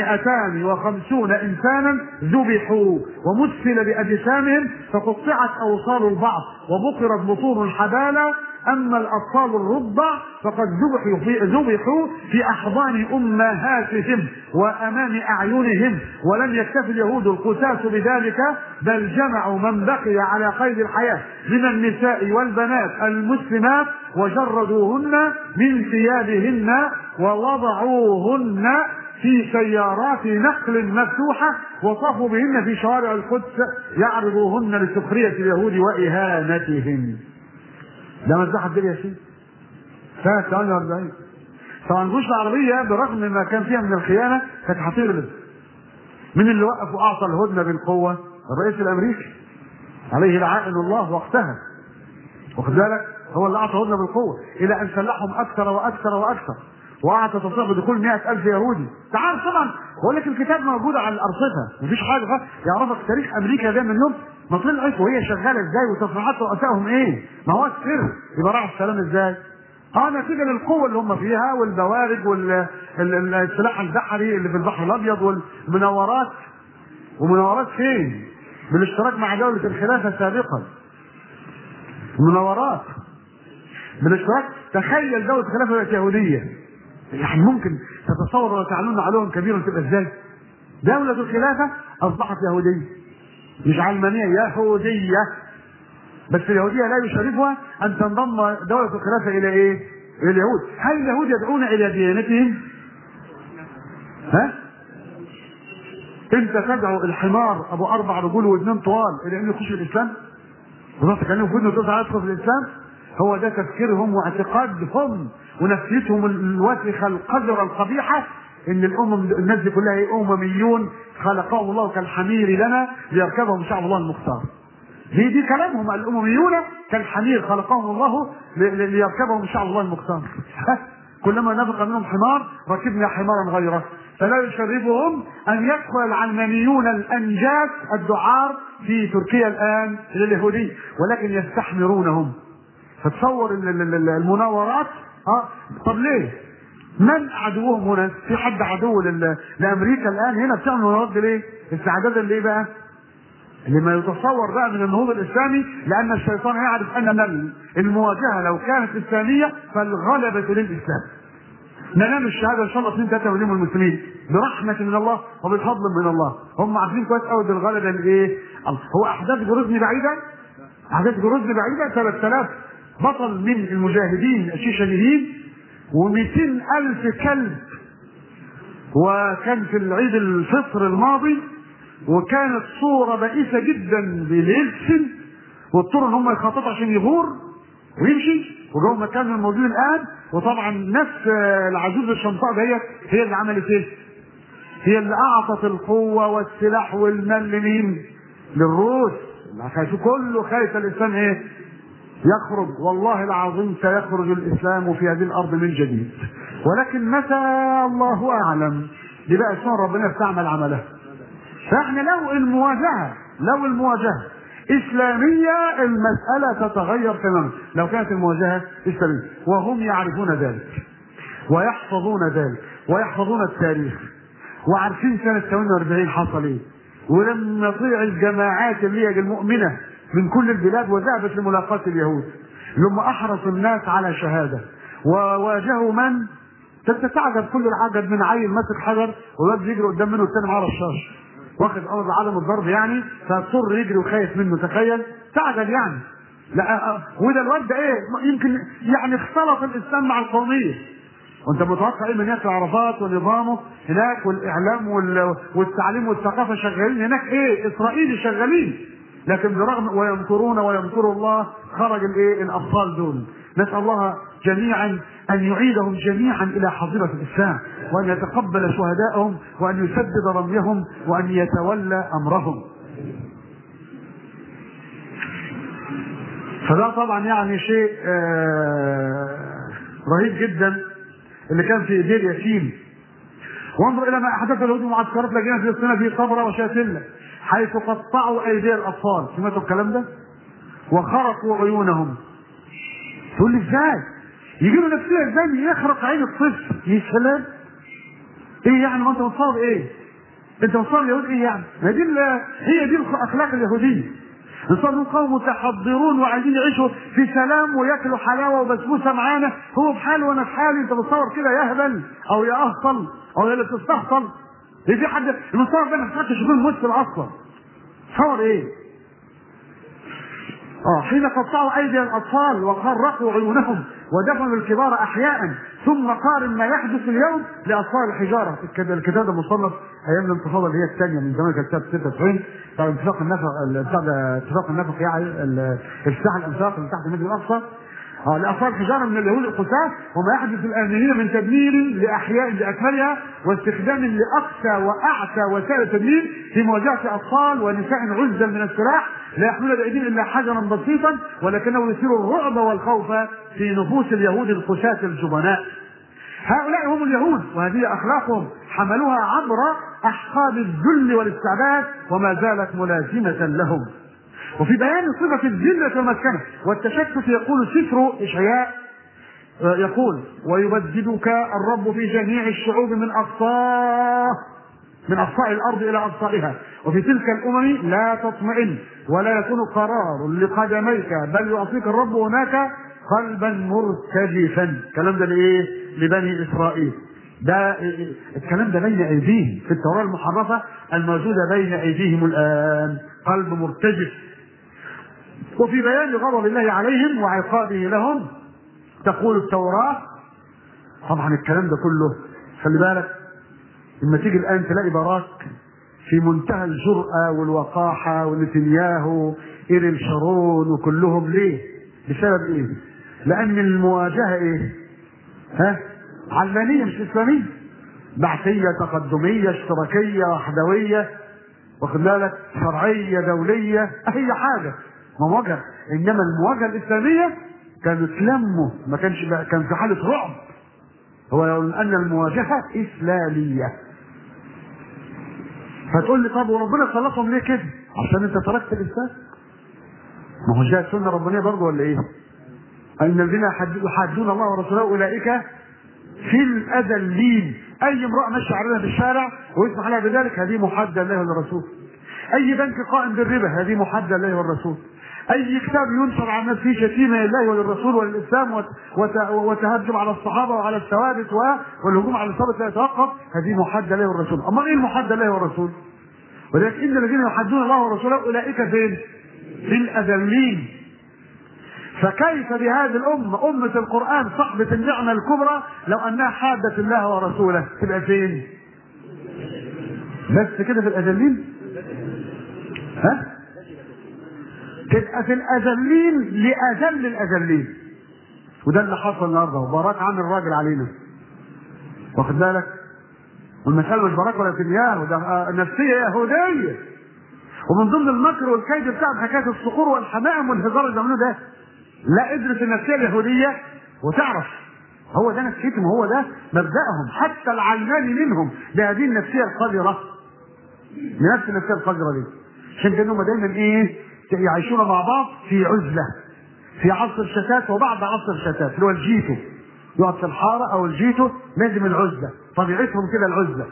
250 انسانا ذبحوا ومثل باجسامهم، فقطعت اوصال البعض وبقرت بطون الحبالة. اما الاطفال الرضع فقد ذبحوا في احضان امهاتهم وامام اعينهم. ولم يكتفي اليهود القساس بذلك، بل جمعوا من بقي على قيد الحياه من النساء والبنات المسلمات وجردوهن من ثيابهن ووضعوهن في سيارات نقل مفتوحه وطافوا بهن في شوارع القدس يعرضوهن لسخريه اليهود واهانتهم. ده مذبحة دير ياسين سنة 48. طبعا الجيوش العربية برغم ما كان فيها من الخيانة كانت هتغلب. من اللي وقف وأعطى الهدنة بالقوة؟ الرئيس الأمريكي عليه لعائن الله وقتها، واخد بالك؟ هو اللي أعطى الهدنة بالقوة إلى أن سلحهم أكثر وأكثر وأكثر، وأعطى تصريح بدخول 100,000 يهودي. تعال طبعا بقول لك الكتاب موجود على الأرصفة، مفيش حاجة يعرفك تاريخ أمريكا ده من يوم ما طلعت وهي شغاله ازاي وتصريحات رؤسائهم ايه. ما هو السر يبقى راح السلام ازاي؟ نتيجه للقوه اللي هم فيها والبوارج والسلاح البحري اللي في البحر الابيض والمناورات. ومناورات فين؟ بالاشتراك مع دوله الخلافه سابقا. مناورات بالاشتراك. تخيل دوله الخلافه بقت يهوديه، يعني ممكن تتصور ولا تعلن علوم كبيره تبقى ازاي؟ دوله الخلافه اصبحت يهوديه، مش علمانية، يهودية. بس اليهودية لا يشرفها أن تنضم دولة الخلافة إلى إيه؟ إلى اليهود. هل اليهود يدعون إلى ديانتهم؟ أنت تدعو الحمار أبو 4 رجول و2 طوال إلى أنه يخش في الإسلام؟ وضغط كأنه في ودنه تقول يدخل في الإسلام؟ هو ده تفكيرهم واعتقادهم ونفسيتهم الوسخة القذرة القبيحة، ان الناس دي كلها امميون خلقهم الله كالحمير لنا ليركبهم شعب الله المختار. دي كلامهم، الامميون كالحمير خلقهم الله ليركبهم شعب الله المختار. كلما نفق منهم حمار ركبنا حمارا غيره. فلا يشرفهم ان يدخل العلمانيون الانجاس الدعار في تركيا الان الى اليهوديه، ولكن يستحمرونهم. فتصور المناورات. طب ليه؟ من عدوهم هنا؟ في حد عدو لامريكا الان هنا بتعمل مناورات ليه؟ استعدادا ليه بقى؟ لما يتصور بقى من النهوض الاسلامي، لان الشيطان يعرف ان المواجهه لو كانت اسلاميه فالغلبه للاسلام. ننام الشهاده ان شاء الله 2 3 مليون من المسلمين برحمه من الله وبفضل من الله. هم عارفين كويس قوي الغلبه لايه؟ هو احداث جروزني بعيده؟ احداث جروزني بعيده 3000 بطل من المجاهدين الشيشانيين و200,000 كلب. وكان في العيد الفطر الماضي وكانت صورة بائسة جدا بليلسن، واضطروا ان هم يخططوا عشان يغور ويمشي، وجو مكان الموجودين الان. وطبعا نفس العجوز الشمطاء ديت هي اللي عملت ايه؟ هي اللي اعطت القوة والسلاح والمال لمين؟ للروس. كله خايف الاسلام ايه؟ يخرج. والله العظيم سيخرج الاسلام في هذه الارض من جديد، ولكن متى الله اعلم. دي بقى اسمها ربنا يستعمل عمله. فاحنا لو المواجهه اسلاميه المساله تتغير تماما. لو كانت المواجهه اسلاميه وهم يعرفون ذلك ويحفظون ذلك ويحفظون التاريخ وعارفين سنه 48 حصل ايه، ولما طلع الجماعات اللي هي المؤمنه من كل البلاد وذهبت لملاقاة اليهود لما احرصوا الناس على شهاده وواجهوا من تتعجب كل العجب من عيل ماسك حجر والواد يجري قدام منه الثاني معاه رشاش واخد امر بعدم الضرب يعني، فاضطر يجري وخايف منه. تخيل تعجب يعني. لا وده الواد ده ايه؟ يمكن يعني اختلط الاسلام مع القوميه. وانت متوقع ايه من ياسر عرفات ونظامه هناك والاعلام والتعليم والثقافه شغالين هناك ايه؟ اسرائيلي شغالين. لكن برغم ويمكرون ويمكر الله خرج الايه؟ الاطفال دول. نسال الله جميعا ان يعيدهم جميعا الى حظيره الاسلام، وان يتقبل شهدائهم، وان يسدد رميهم، وان يتولى امرهم. فده طبعا يعني شيء رهيب جدا اللي كان في ايدي اليتيم. وانظر الى ما احدث اليهود معسكرات لجنه في فلسطين في صبرا وشاتله حيث قطعوا ايدي الاطفال. سمعتوا الكلام ده؟ وخرقوا عيونهم. تقول لي ازاي؟ يجي له نفسيه ازاي يخرق عين الطفل؟ يا سلام. ايه يعني؟ ما انت متصور ايه؟ انت متصور اليهود ايه يعني؟ هي دي الاخلاق اليهوديه. نصير قوم متحضرون وعايزين يعيشوا في سلام وياكلوا حلاوه وبسبوسه معانا، هو في حاله وانا في حالي. انت متصور كده يهبل او يأهطل او اللي تستهطل؟ ليه في حد المصور ده ما تفكرش يكون مسلم اصلا؟ تصور ايه؟ حين قطعوا ايدي الاطفال وخرقوا عيونهم ودفنوا الكبار احياء، ثم قارن ما يحدث اليوم لاطفال الحجاره. الكتاب ده مصنف ايام الانتفاضه اللي هي الثانيه من زمان، كانت 96 بعد اتفاق النفق يعني افتتاح الانفاق اللي تحت المسجد الاقصى لاطفال الحجاره من اليهود القساة، وما يحدث الامنيين من تدمير لاحياء باكملها واستخدام لاقسى واعتى وسائل التدمير في مواجهه اطفال ونساء عزا من السلاح لا يحملون بايديهم الا حجرا بسيطا، ولكنه يثير الرعب والخوف في نفوس اليهود القساة الجبناء. هؤلاء هم اليهود، وهذه اخلاقهم حملوها عبر احقاب الذل والاستعباد وما زالت ملازمه لهم. وفي بيان صفة الذلة والمسكنة والتشتت يقول سفر إشعياء يقول: ويبددك الرب في جميع الشعوب من أقصاء الأرض إلى أقصائها، وفي تلك الأمم لا تطمئن ولا يكون قرار لقدميك، بل يعطيك الرب هناك قلبا مرتجفا. الكلام ده لإيه؟ لبني إسرائيل. ده الكلام ده بين أيديهم في التوراة المحرفة الموجودة بين أيديهم الآن، قلب مرتجف. وفي بيان غضب الله عليهم وعقابه لهم تقول التوراة. طبعا الكلام ده كله خلي بالك لما تيجي الآن تلاقي باراك في منتهى الجرأة والوقاحة ونتنياهو إيريل شارون وكلهم. ليه؟ بسبب إيه؟ لأن المواجهة إيه؟ علمانية مش إسلامية، بعثية تقدمية اشتراكية وحدوية، واخد بالك، شرعية دولية، أي حاجة مواجهة. إنما المواجهة الإسلامية كانت لمه، ما كان في حالة رعب. هو أن المواجهة إسلامية. فتقول لي طب وربنا خلقهم ليه كده؟ عشان أنت تركت الإسلام. ما هو جاء السنة الربانية برضه ولا إيه؟ ان الذين يحادون الله ورسوله اولئك في الاذلين. اي امراه ماشيه عليها في الشارع ويسمح لها بذلك هذه محاده لله وللرسول. اي بنك قائم بالربا هذه محاده لله والرسول. اي كتاب ينشر عن الناس فيه شتيمه لله وللرسول وللاسلام وتهجم على الصحابه وعلى الثوابت والهجوم على الثوابت لا يتوقف هذه محاده لله والرسول. اما ايه المحاده لله والرسول؟ ولكن ان الذين يحادون الله ورسوله اولئك فين؟ في الاذلين. فكيف بهذه الامه، امه القران صاحبه النعمه الكبرى، لو انها حادت الله ورسوله تبقى فين؟ بس كده في الاذلين؟ ها؟ تبقى في الاذلين لاذل الاذلين. وده اللي حصل النهارده، وبراك عن الراجل علينا. واخد بالك؟ والمسألة مش براك ولا تنياه، وده نفسية يهودية. ومن ضمن المكر والكيد بتاعهم حكاية الصقور والحمائم والهزار اللي عملوه ده. لا، ادرس النفسية اليهودية وتعرف هو ده نفسيتهم، هو ده مبدأهم، حتى العلماني منهم بهذه النفسية القذرة. بنفس النفسية القذرة دي. عشان كده هم دايما ايه؟ يعيشون مع بعض في عزلة، في عصر الشتات وبعد عصر الشتات اللي هو الجيتو. يقعد في الحارة او الجيتو لازم العزلة، طبيعتهم كده العزلة.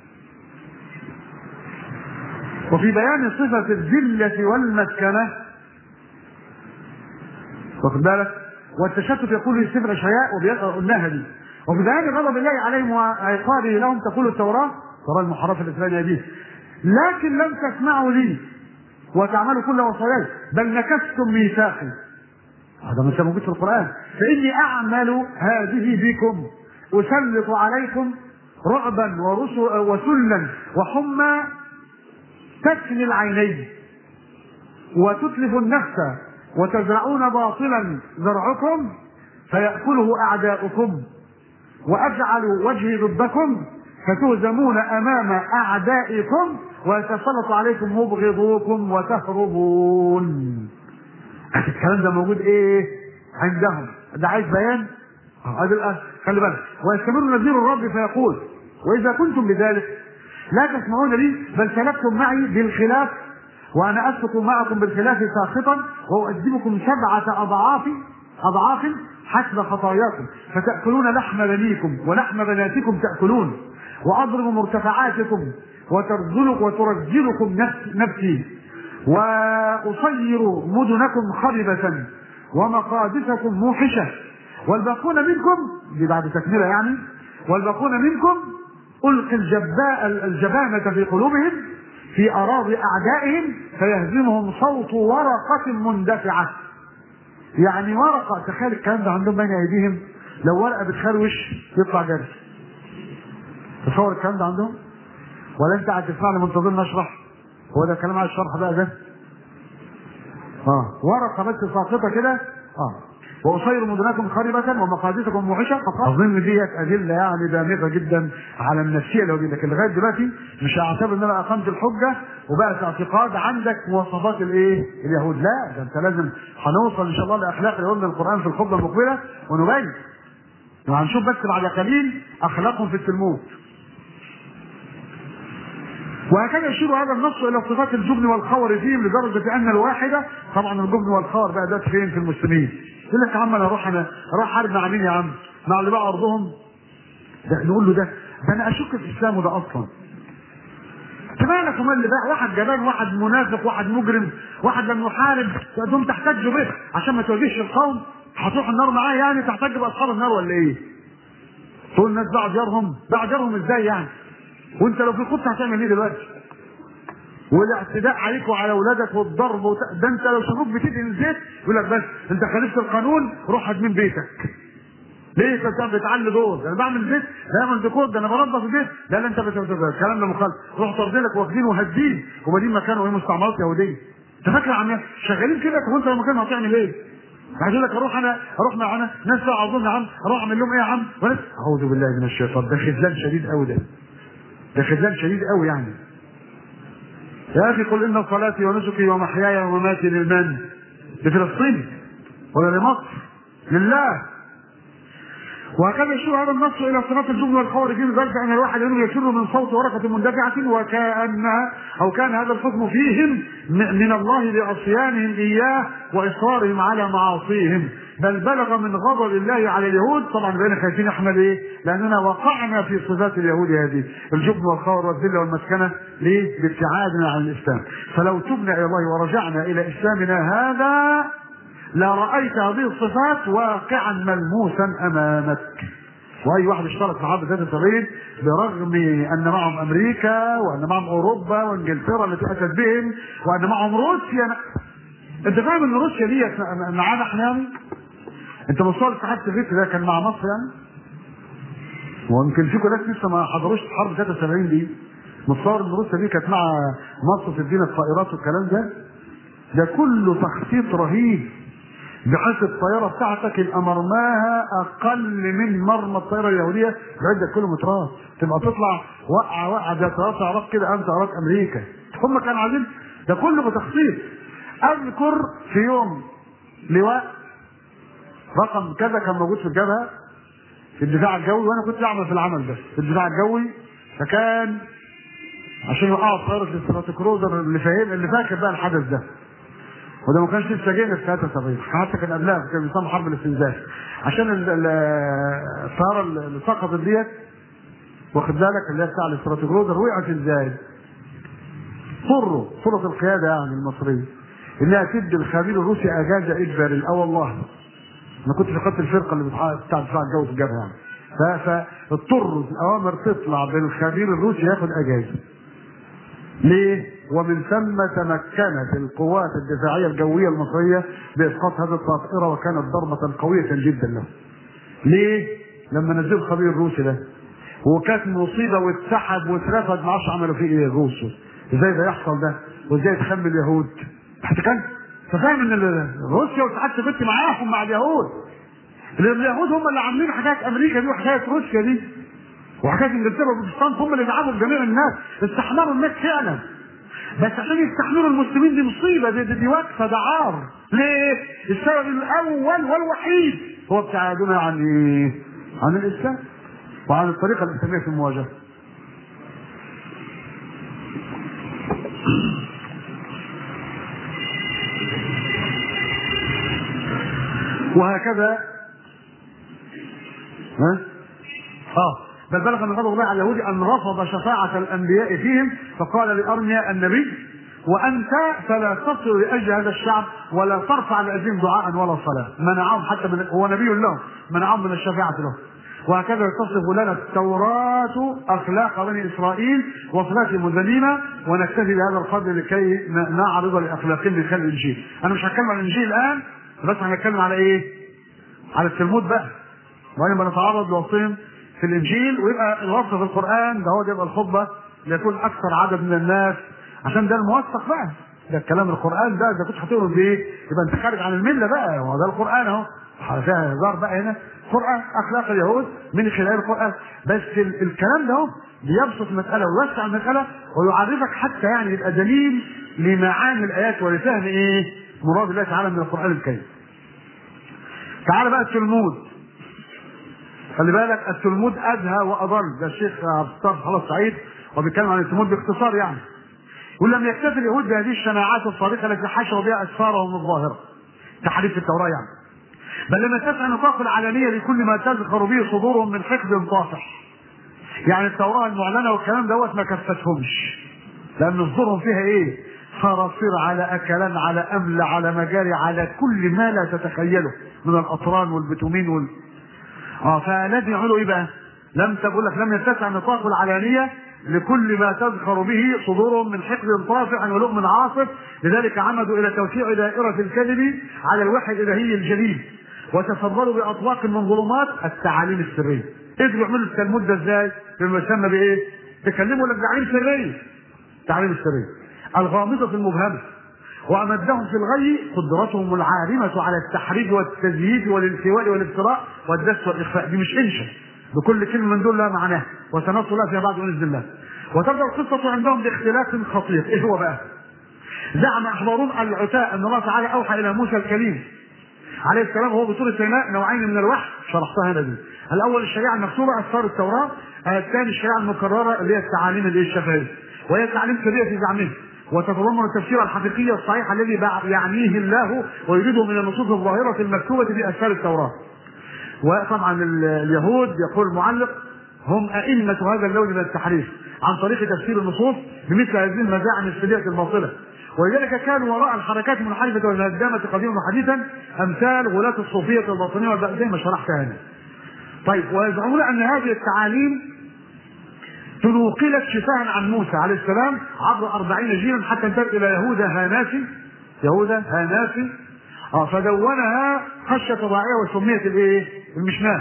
وفي بيان صفة الذلة والمسكنة، واخد بالك؟ والتشتت يقول في سفر اشعياء وقلناها دي. وفي بيان غضب الله عليهم وعقابه لهم تقول التوراة المحرفة الإسلامية دي: لكن لم تسمعوا لي وتعملوا كل وصاياي بل نكثتم ميثاقي. هذا مش موجود في القرآن. فإني أعمل هذه بكم، أسلط عليكم رعبا وسلا وحمى تكفي العينين وتتلف النفس، وتزرعون باطلا زرعكم فيأكله أعداؤكم، وأجعل وجهي ضدكم فتهزمون أمام أعدائكم ويتسلط عليكم مبغضوكم وتهربون. الكلام ده موجود ايه عندهم؟ ده عايز بيان. خلي بالك. ويستمر نذير الرب فيقول: واذا كنتم بذلك لا تسمعون لي بل سلكتم معي بالخلاف، وانا اسلك معكم بالخلاف ساخطا واؤدبكم 7 اضعاف حسب خطاياكم، فتاكلون لحم بنيكم ولحم بناتكم تاكلون، واضرب مرتفعاتكم وترجلكم نفسي، وأصير مدنكم خربة ومقادسكم موحشة، والباقون منكم، دي بعد تكملة يعني، والباقون منكم ألقي الجبانة في قلوبهم في أراضي أعدائهم فيهزمهم صوت ورقة مندفعة. يعني ورقة، تخيل الكلام ده عندهم بين أيديهم، لو ورقة بتخروش يطلع جرس. تصور الكلام ده عندهم؟ ولا أنت هتسمعني منتظر نشرح؟ هو ده كلام على الشرح بقى ده؟ ورقة بس ساقطة كده. وأصير مدنكم خربة ومقادسكم موحشة. أظن ديت أدلة يعني دامغة جدا على النفسية لو دي. لكن لغاية دلوقتي مش هعتبر إن أنا أقمت الحجة وبقت اعتقاد عندك مواصفات الإيه؟ اليهود. لا، ده أنت لازم هنوصل إن شاء الله لأخلاق اليهود من القرآن في الخطبة المقبلة ونبين. وهنشوف بس بعد قليل أخلاقهم في التلمود. وهكذا يشير هذا النص الى صفات الجبن والخور فيهم لدرجه ان الواحده، طبعا الجبن والخور بقى ده فين في المسلمين؟ يقول لك يا عم انا اروح حارب مع مين يا عم؟ مع اللي بقى ارضهم؟ ده نقول له ده انا اشك في الاسلام ده اصلا. مالك ومال اللي بقى؟ واحد جبان، واحد منافق، واحد مجرم، واحد لما يحارب تقوم تحتج به عشان ما تواجهش القوم، هتروح النار معاه يعني؟ تحتج باصحاب النار ولا ايه؟ تقول الناس باع جارهم ازاي يعني؟ وانت لو في القدس هتعمل ايه دلوقتي؟ والاعتداء عليك وعلى اولادك والضرب ده انت لو شافوك بتدهن زيت يقول لك بس انت خالفت القانون، روح هدمين بيتك. ليه انت بتعلي دور؟ انا بعمل زيت، بعمل ديكور، ده انا بنظف البيت، لا انت الكلام ده مخالف، روح طردينك واخدين وهدين وبادين مكانه وهي مستعمرات يهوديه. انت فاكر عم شغالين كده؟ طب وانت لو مكانهم هتعمل ايه؟ هقول لك اروح معانا ناس بقى عاوزين يا عم، اروح اعمل لهم ايه يا عم؟ اعوذ بالله من الشيطان. ده خذلان شديد قوي، ده خذلان شديد قوي يعني. يا اخي قل ان صلاتي ونسكي ومحياي ومماتي لمن؟ لفلسطين ولا لمصر؟ لله. وهكذا يشير هذا النص الى صفات الجبن والخور في ذلك ان الواحد منهم يشر من صوت ورقه مندفعه، كان هذا الحكم فيهم من الله بعصيانهم اياه واصرارهم على معاصيهم. بل بلغ من غضب الله على اليهود. طبعا بقينا خايفين احنا ليه؟ لاننا وقعنا في صفات اليهود هذه، الجبن والخور والذله والمسكنه. ليه؟ بابتعادنا عن الاسلام. فلو تبنا الى الله ورجعنا الى اسلامنا هذا لرأيت هذه الصفات واقعا ملموسا امامك. واي واحد اشترك في حرب 73 برغم ان معهم امريكا وان معهم اوروبا وانجلترا التي اتت بهم وان معهم روسيا. انت فاهم ان روسيا دي معانا احنا يعني؟ انت مصور الاتحاد السوفيتي ده كان مع مصر يعني؟ ويمكن فيكم ناس لسه ما حضروش حرب 73 دي. مصور ان روسيا دي كانت مع مصر في الدين الطائرات والكلام ده. ده كله تخطيط رهيب بحيث الطياره بتاعتك يبقى مرماها اقل من مرمى الطياره اليهوديه بعده كيلومترات، تبقى تطلع وقعه ده طيارات عراق كده انت عراق امريكا. هم كانوا عايزين ده كله بتخطيط. اذكر في يوم لواء رقم كذا كان موجود في الجبهه في الدفاع الجوي، وانا كنت اعمل في العمل ده في الدفاع الجوي. فكان عشان يوقعوا طياره الاستراتيكروزر اللي فاكر بقى الحدث ده، وده ما كانش لسه جينا في 73 حتى كان قبلها، كان بيسمى حرب الاستنزاف. عشان الطياره اللي سقطت ديت واخد بالك اللي هي بتاع الاستراتيكروزر وقعت ازاي؟ سلطه القياده يعني المصريه انها تدي الخبير الروسي اجازه اجباري. والله انا كنت في خط الفرقه اللي بتاع دفاع الجو في الجبهه يعني. فاضطروا الاوامر تطلع بالخبير الروسي ياخد اجازه. ليه؟ ومن ثم تمكنت القوات الدفاعيه الجويه المصريه باسقاط هذه الطائره، وكانت ضربه قويه جدا له. ليه؟ لما نزلوا الخبير الروسي ده وكانت مصيبه واتسحب واترفض، ما اعرفش عملوا فيه ايه الروس. ازاي ده يحصل ده؟ وازاي تخمي اليهود؟ حتى كان فاهم ان روسيا والاتحاد السوفيتي معاهم مع اليهود. اليهود هم اللي عاملين حكايه امريكا دي وحكايه روسيا دي وحكايه انجلترا وبروتستانت، هم اللي دعموا جميع الناس، استحمروا الناس فعلا. بس عشان يستحملوا المسلمين دي مصيبه، دي وقفه، ده عار. ليه؟ السبب الاول والوحيد هو ابتعادنا عن الاسلام وعن الطريقه الاسلاميه في المواجهه. وهكذا بل بلغ من غضب الله على اليهود ان رفض شفاعه الانبياء فيهم، فقال لارميا النبي: وانت فلا تصل لاجل هذا الشعب ولا ترفع لاجلهم دعاء ولا صلاه. منعهم حتى هو نبي لهم، منعهم من الشفاعه لهم. وهكذا تصف لنا التوراه اخلاق بني اسرائيل وصفاتهم الذميمه، ونكتفي بهذا القدر لكي نعرض لاخلاقهم من خلال الانجيل. انا مش هتكلم عن الانجيل الان، بس هنتكلم على ايه؟ على التلمود بقى، وبعدين بنتعرض لوصيهم في الانجيل، ويبقى الوصف في القران ده هو يبقى الخطبه ليكون اكثر عدد من الناس، عشان ده الموثق بقى. ده الكلام القران ده اذا كنت هتقول بايه يبقى انت خارج عن المله بقى. هو ده القران اهو، فيها هزار بقى هنا. قران اخلاق اليهود من خلال القران، بس الكلام ده بيبسط المساله ويوسع المساله ويعرفك حتى يعني يبقى دليل لمعاني الايات ولفهم ايه مراد الله تعالى من القران الكريم. تعال بقى التلمود. خلي بالك التلمود ادهى واضل. ده الشيخ عبد الستار صالح السعيد وبيتكلم عن التلمود باختصار يعني. ولم يكتفي اليهود بهذه الشناعات الصارخه التي حشروا بها اسفارهم الظاهره، تحريف التوراه يعني، بل لم تسعى نطاق العلانيه لكل ما تزخر به صدورهم من حقد طافح. يعني التوراه المعلنه والكلام دوت ما كفتهمش، لان صدورهم فيها ايه؟ صراصير على اكلان على امل على مجاري على كل ما لا تتخيله من الاطران والبتومين فالذي يعملوا ايه بقى؟ لم يتسع نطاق العلانيه لكل ما تزخر به صدورهم من حقد طافع ولؤم عاصف، لذلك عمدوا الى توسيع دائره الكذب على الوحي الالهي الجليل، وتفضلوا باطواق من ظلمات التعاليم السريه. قدروا يعملوا التلمود ده ازاي؟ بما يسمى بايه؟ تكلموا لك تعاليم سريه، التعاليم السريه الغامضه المبهمه، وامدهم في الغي قدرتهم العارمه على التحريف والتزييف والالتواء والافتراء والدس والاخفاء. دي مش انشا، بكل كلمه من دول لها معناها وسنصل لها فيما بعد باذن الله. وتبدا القصه عندهم باختلاف خطير. ايه هو بقى؟ زعم احبارون العتاء ان الله تعالى اوحى الى موسى الكليم عليه السلام وهو بطول سيناء نوعين من الوحي، شرحتها هنا دي. الاول الشريعه المكتوبه اثار التوراه، الثاني الشريعه المكرره اللي هي التعاليم اللي هي الشفهيه، وهي تعاليم كبيره في زعمهم. وتتضمن التفسير الحقيقي الصحيح الذي يعنيه الله ويريده من النصوص الظاهرة المكتوبة في أسفار التوراة. وطبعا اليهود يقول المعلق هم أئمة هذا اللون من التحريف عن طريق تفسير النصوص بمثل هذه المزاعم السلبية الباطلة، ولذلك كانوا وراء الحركات المنحرفة والهدامة قديما وحديثا أمثال غلاة الصوفية والباطنية زي ما شرحتها هنا. طيب، ويزعمون أن هذه التعاليم تنقلت شفاها عن موسى عليه السلام عبر 40 جيلا حتى انتهت إلى يهوذا هاناسي فدونها خشية ضائعة وسميت المشناه.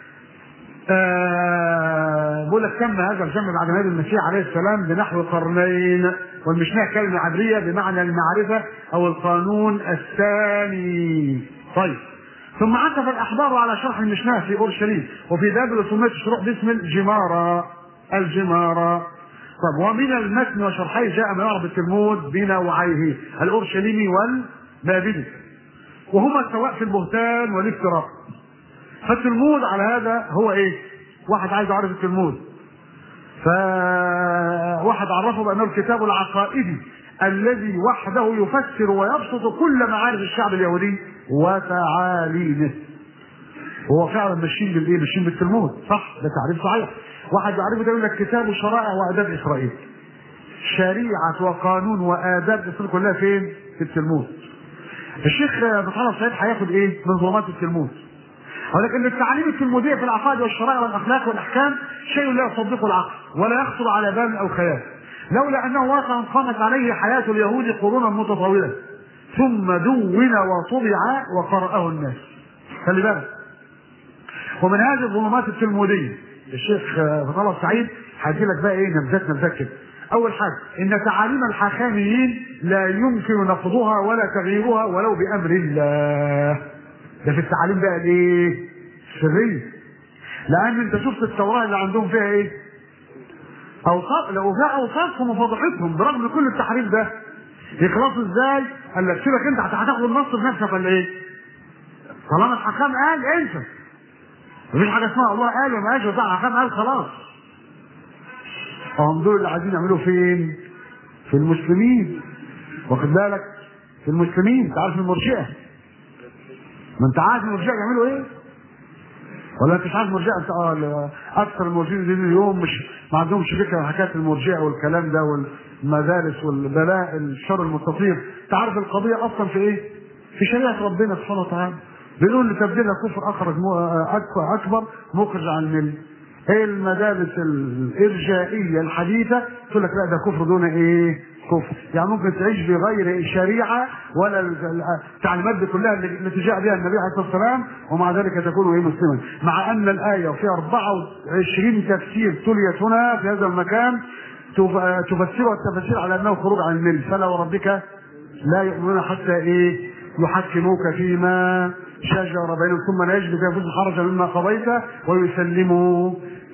بقول لك تم هذا الجمع بعد ميلاد المسيح عليه السلام بنحو قرنين، والمشناه كلمة عبرية بمعنى المعرفة أو القانون الثاني. طيب، ثم عكف الأحبار على شرح المشناه في أورشليم وفي بابل، وسميت الشروح باسم الجمارة. طب، ومن المتن وشرحيه جاء ما يعرف التلمود بنوعيه الأورشليمي والبابلي، وهما سواء في البهتان والافتراء. فالتلمود على هذا هو واحد عايز يعرف التلمود، فواحد عرفه بأنه الكتاب العقائدي الذي وحده يفسر ويبسط كل معارف الشعب اليهودي وتعاليمه. هو فعلا ماشيين بالتلمود، صح؟ ده تعريف صحيح. واحد يعرفه ده يقول لك كتاب شرائع وآداب إسرائيل، شريعة وقانون وآداب إسرائيل كلها فين؟ في التلمود. الشيخ محمد سعيد هياخد من ظلمات التلمود، ولكن التعاليم التلمودية في العقائد والشرائع والأخلاق والأحكام شيء لا يصدقه العقل ولا يخطر على بال أو خيال، لولا أنه واقع قامت عليه حياة اليهود قرونا متطاولة ثم دون وطبع وقرأه الناس. خلي بالك. ومن هذه الظلمات التلمودية الشيخ محمد سعيد هيجي لك بقى نبذات كده. أول حاجة إن تعاليم الحاخاميين لا يمكن نقضها ولا تغييرها ولو بأمر الله. ده في التعاليم بقى سرية، لأن أنت شفت التوراة اللي عندهم فيها أوصاف، لو فيها أوصافهم وفضحتهم برغم كل التحريف ده يخلصوا إزاي؟ قال لك سيبك أنت هتاخد النص بنفسك ولا طالما الحكام قال انسى، مفيش حاجة اسمها الله قال وما قالش بتاع الحكام قال خلاص. هم دول اللي عايزين يعملوا فين؟ في المسلمين، واخد بالك؟ في المسلمين. انت عارف المرجئة، ما انت عارف المرجئة يعملوا ولا انت مش عارف المرجئة؟ انت اكثر المرجئين دي اليوم مش ما عندهمش فكرة عن حكاية المرجئة والكلام ده والمدارس والبلاء الشر المستطير. انت عارف القضية اصلا في في شريعة ربنا سبحانه وتعالى، بيقول لتبديلها كفر اكبر مخرج عن المله. المدارس الارجائيه الحديثه تقول لك لا ده كفر دون كفر، يعني ممكن تعيش بغير شريعه ولا التعليمات دي كلها التي جاء بها النبي عليه الصلاه والسلام، ومع ذلك تكون مسلما، مع ان الايه فيها 24 تفسير تليت هنا في هذا المكان تفسرها التفاسير على انه خروج عن المله. فلا وربك لا يؤمنون حتى يحكموك فيما شجر بينهم ثم لا يجد في انفسهم حرجا مما قضيت ويسلموا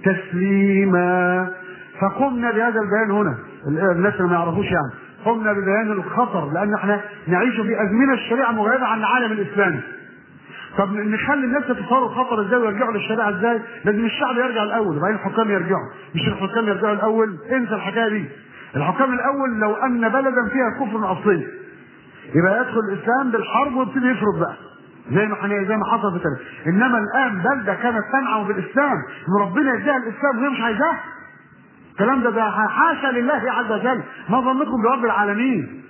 تسليما. فقمنا بهذا البيان هنا، الناس اللي ما يعرفوش قمنا ببيان الخطر، لان احنا نعيش في ازمنه الشريعه مغيبه عن العالم الاسلامي. طب نخلي الناس تتصور الخطر ازاي ويرجعوا للشريعه ازاي؟ لازم الشعب يرجع الاول وبعدين الحكام يرجعوا، مش الحكام يرجعوا الاول. انسى الحكايه دي. الحكام الاول لو ان بلدا فيها كفر اصلي يبقى يدخل الاسلام بالحرب ويبتدي يفرض بقى زي ما حصل في التاريخ. انما الان بلده كانت تنعم بالاسلام وربنا يديها الاسلام وهي مش عايزاه، الكلام ده حاشا لله عز وجل. ما ظنكم برب العالمين؟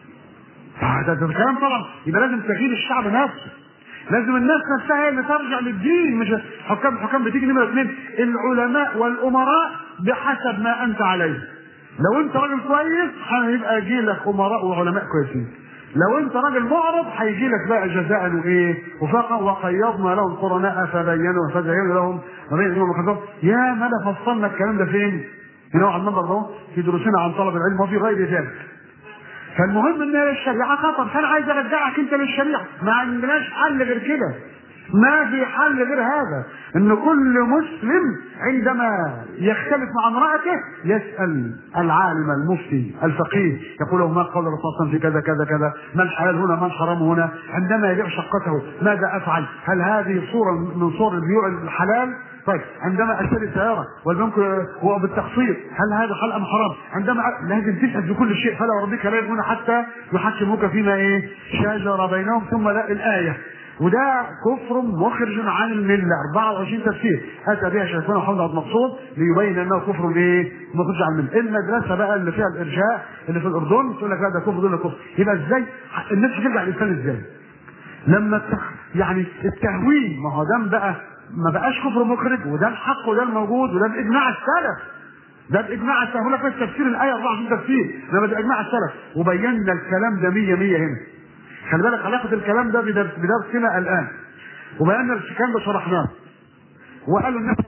ده الكلام طبعا يبقى لازم تغيير الشعب نفسه، لازم الناس نفسها هي اللي ترجع للدين، مش الحكام بتيجي نمره 2 العلماء والامراء بحسب ما انت عليه. لو انت راجل كويس هيبقى يجي لك امراء وعلماء كويسين، لو انت راجل معرض هيجي لك بقى جزاء وقيضنا لهم قرناء فزينوا لهم يا مدى فصلنا الكلام ده فين؟ هنا على المنبر ده في دروسنا عن طلب العلم وفي غير ذلك. فالمهم ان الشريعه خطر، فانا عايز ارجعك انت للشريعه، ما عندناش حل غير كده، ما في حل غير هذا، ان كل مسلم عندما يختلف مع امرأته يسأل العالم المفتي الفقيه، يقول له ما قول الرسول صلى الله عليه وسلم في كذا كذا كذا، ما الحلال هنا ما الحرام هنا، عندما يبيع شقته ماذا افعل؟ هل هذه صورة من صور البيوع الحلال؟ طيب عندما اشتري سياره والبنك هو بالتقسيط، هل هذا حل ام حرام؟ عندما لازم تسال في كل شيء، فلا وربك لا يؤمنون حتى يحكموك فيما ايه شجر بينهم ثم لا الايه. وده كفر مخرج عن المله. 24 تفسير اتى بها شيخنا محمد عبد المقصود ليبين انه كفر ايه مخرج عن المله. المدرسه بقى اللي فيها الارجاء اللي في الاردن تقول لك لا ده كفر، ده كفر. يبقى ازاي الناس هترجع الانسان ازاي؟ لما يعني التهوين، ما هو ده بقى ما بقاش كفر مخرج، وده الحق وده الموجود وده باجماع السلف. ده باجماع السلف. هقول لك بس تفسير الايه 24 تفسير، انما ده باجماع السلف، وبينا الكلام ده 100 هنا. خلي بالك علاقه الكلام ده بدرسنا الان، وبينا الكلام ده شرحناه. وقالوا الناس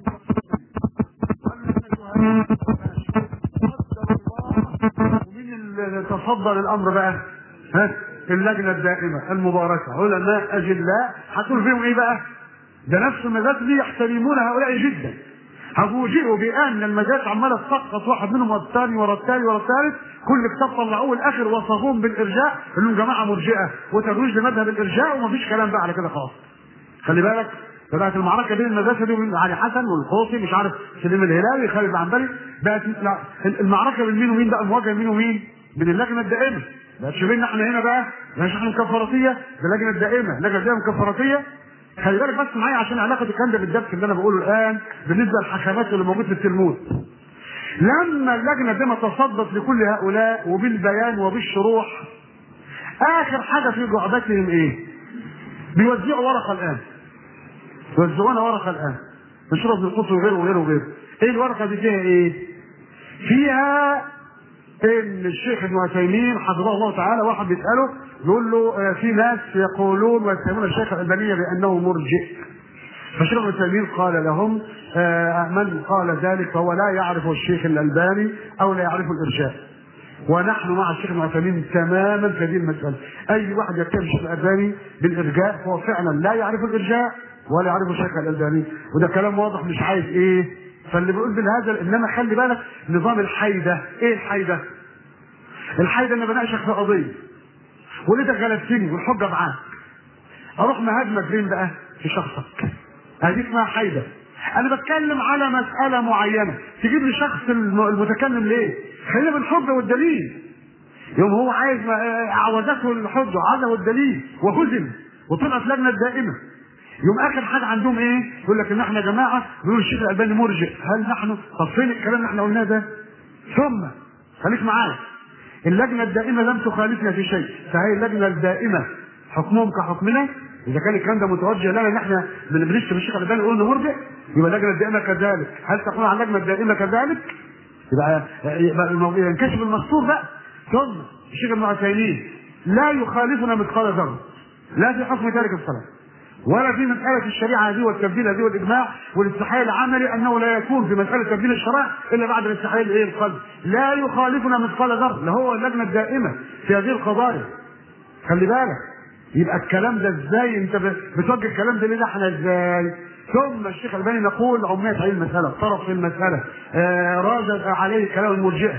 ومين اللي تصدر الامر بقى؟ ها؟ اللجنه الدائمه المباركه، علماء اجلاء. هتقول فيهم ايه بقى؟ ده نفس المجالس دي يحترمون هؤلاء جدا. هفوجئوا بان المجالس عماله تسقط واحد منهم والثاني ورا الثاني ورا الثالث، كل كتاب طلعوه الاخر وصفوهم بالارجاء انهم جماعه مرجئه وترويج لمذهب الارجاء، ومفيش كلام بقى على كده خالص. خلي بالك بدات المعركه بين المدرسه دي وبين علي حسن والخوصي مش عارف سليم الهلالي خالد العنبري، بقت المعركه بين مين ومين بقى، المواجهه مين ومين؟ بين اللجنه الدائمه. بقتش بيننا احنا هنا بقى، مش احنا مكفراتيه، ده اللجنه الدائمه، اللجنه الدائمه مكفراتيه. خلي بالك بس معايا عشان علاقه الكلام ده بالدرس اللي انا بقوله الان بالنسبه للحكمات اللي موجود في التلمود. لما اللجنه دي ما تصدت لكل هؤلاء وبالبيان وبالشروح، اخر حاجه في جعبتهم ايه؟ بيوزعوا ورقه الان، يوزعونا ورقه الان مشروع ابن القدس وغيره وغيره وغيره. ايه الورقه دي فيها ايه؟ فيها ان الشيخ ابن عثيمين حفظه الله تعالى واحد بيساله يقول له في ناس يقولون ويتهمون الشيخ الالباني بانه مرجئ. فالشيخ ابن عثيمين قال لهم من قال ذلك فهو لا يعرف الشيخ الالباني او لا يعرف الارجاء، ونحن مع الشيخ ابن عثيمين تماما في هذه المساله. اي واحد يتهم الشيخ الالباني بالارجاء فهو فعلا لا يعرف الارجاء ولا يعرف الشيخ الالباني، وده كلام واضح مش عايز ايه. فاللي بيقول بالهذا انما خلي بالك نظام الحيده. ايه الحيده؟ الحيده ان بناقشك في قضيه وليتك غلبتني والحجه معاك، اروح مهاجمك فين بقى؟ في شخصك. هذه اسمها حيده. انا بتكلم على مساله معينه، تجيب لي شخص المتكلم ليه؟ خلينا بالحجه والدليل. يوم هو عايز عوزته الحجه عايزه الدليل وهزم وطلعت لجنه دائمه، يوم اخر حاجه عندهم ايه؟ يقول لك ان احنا يا جماعه بيقول الشيخ الالباني مرجئ. هل نحن؟ طب فين الكلام اللي احنا قلناه ده؟ ثم خليك معايا، اللجنه الدائمه لم تخالفنا في شيء، فهي اللجنه الدائمه حكمهم كحكمنا. اذا كان الكلام ده متوجه لنا ان احنا بنشتم الشيخ الالباني نقول انه مرجئ، يبقى اللجنه الدائمه كذلك. هل تقول عن اللجنه الدائمه كذلك؟ يبقى ينكشف المستور بقى. ثم الشيخ ابن عثيمين لا يخالفنا مثقال ذره، لا في حكم تارك الصلاه ولا في مسألة الشريعة هذه والتبديل هذه والإجماع والاستحياء العملي، أنه لا يكون في مسألة تبديل الشرائع إلا بعد الاستحياء الإيه القلب. لا يخالفنا مثقال ذرة، اللي هو اللجنة الدائمة في هذه القضايا. خلي بالك، يبقى الكلام ده إزاي أنت بتوجه الكلام ده ليه احنا إزاي؟ ثم الشيخ الألباني نقول عميت عليه المسألة، طرف في المسألة، راجع عليه كلام المرجئة.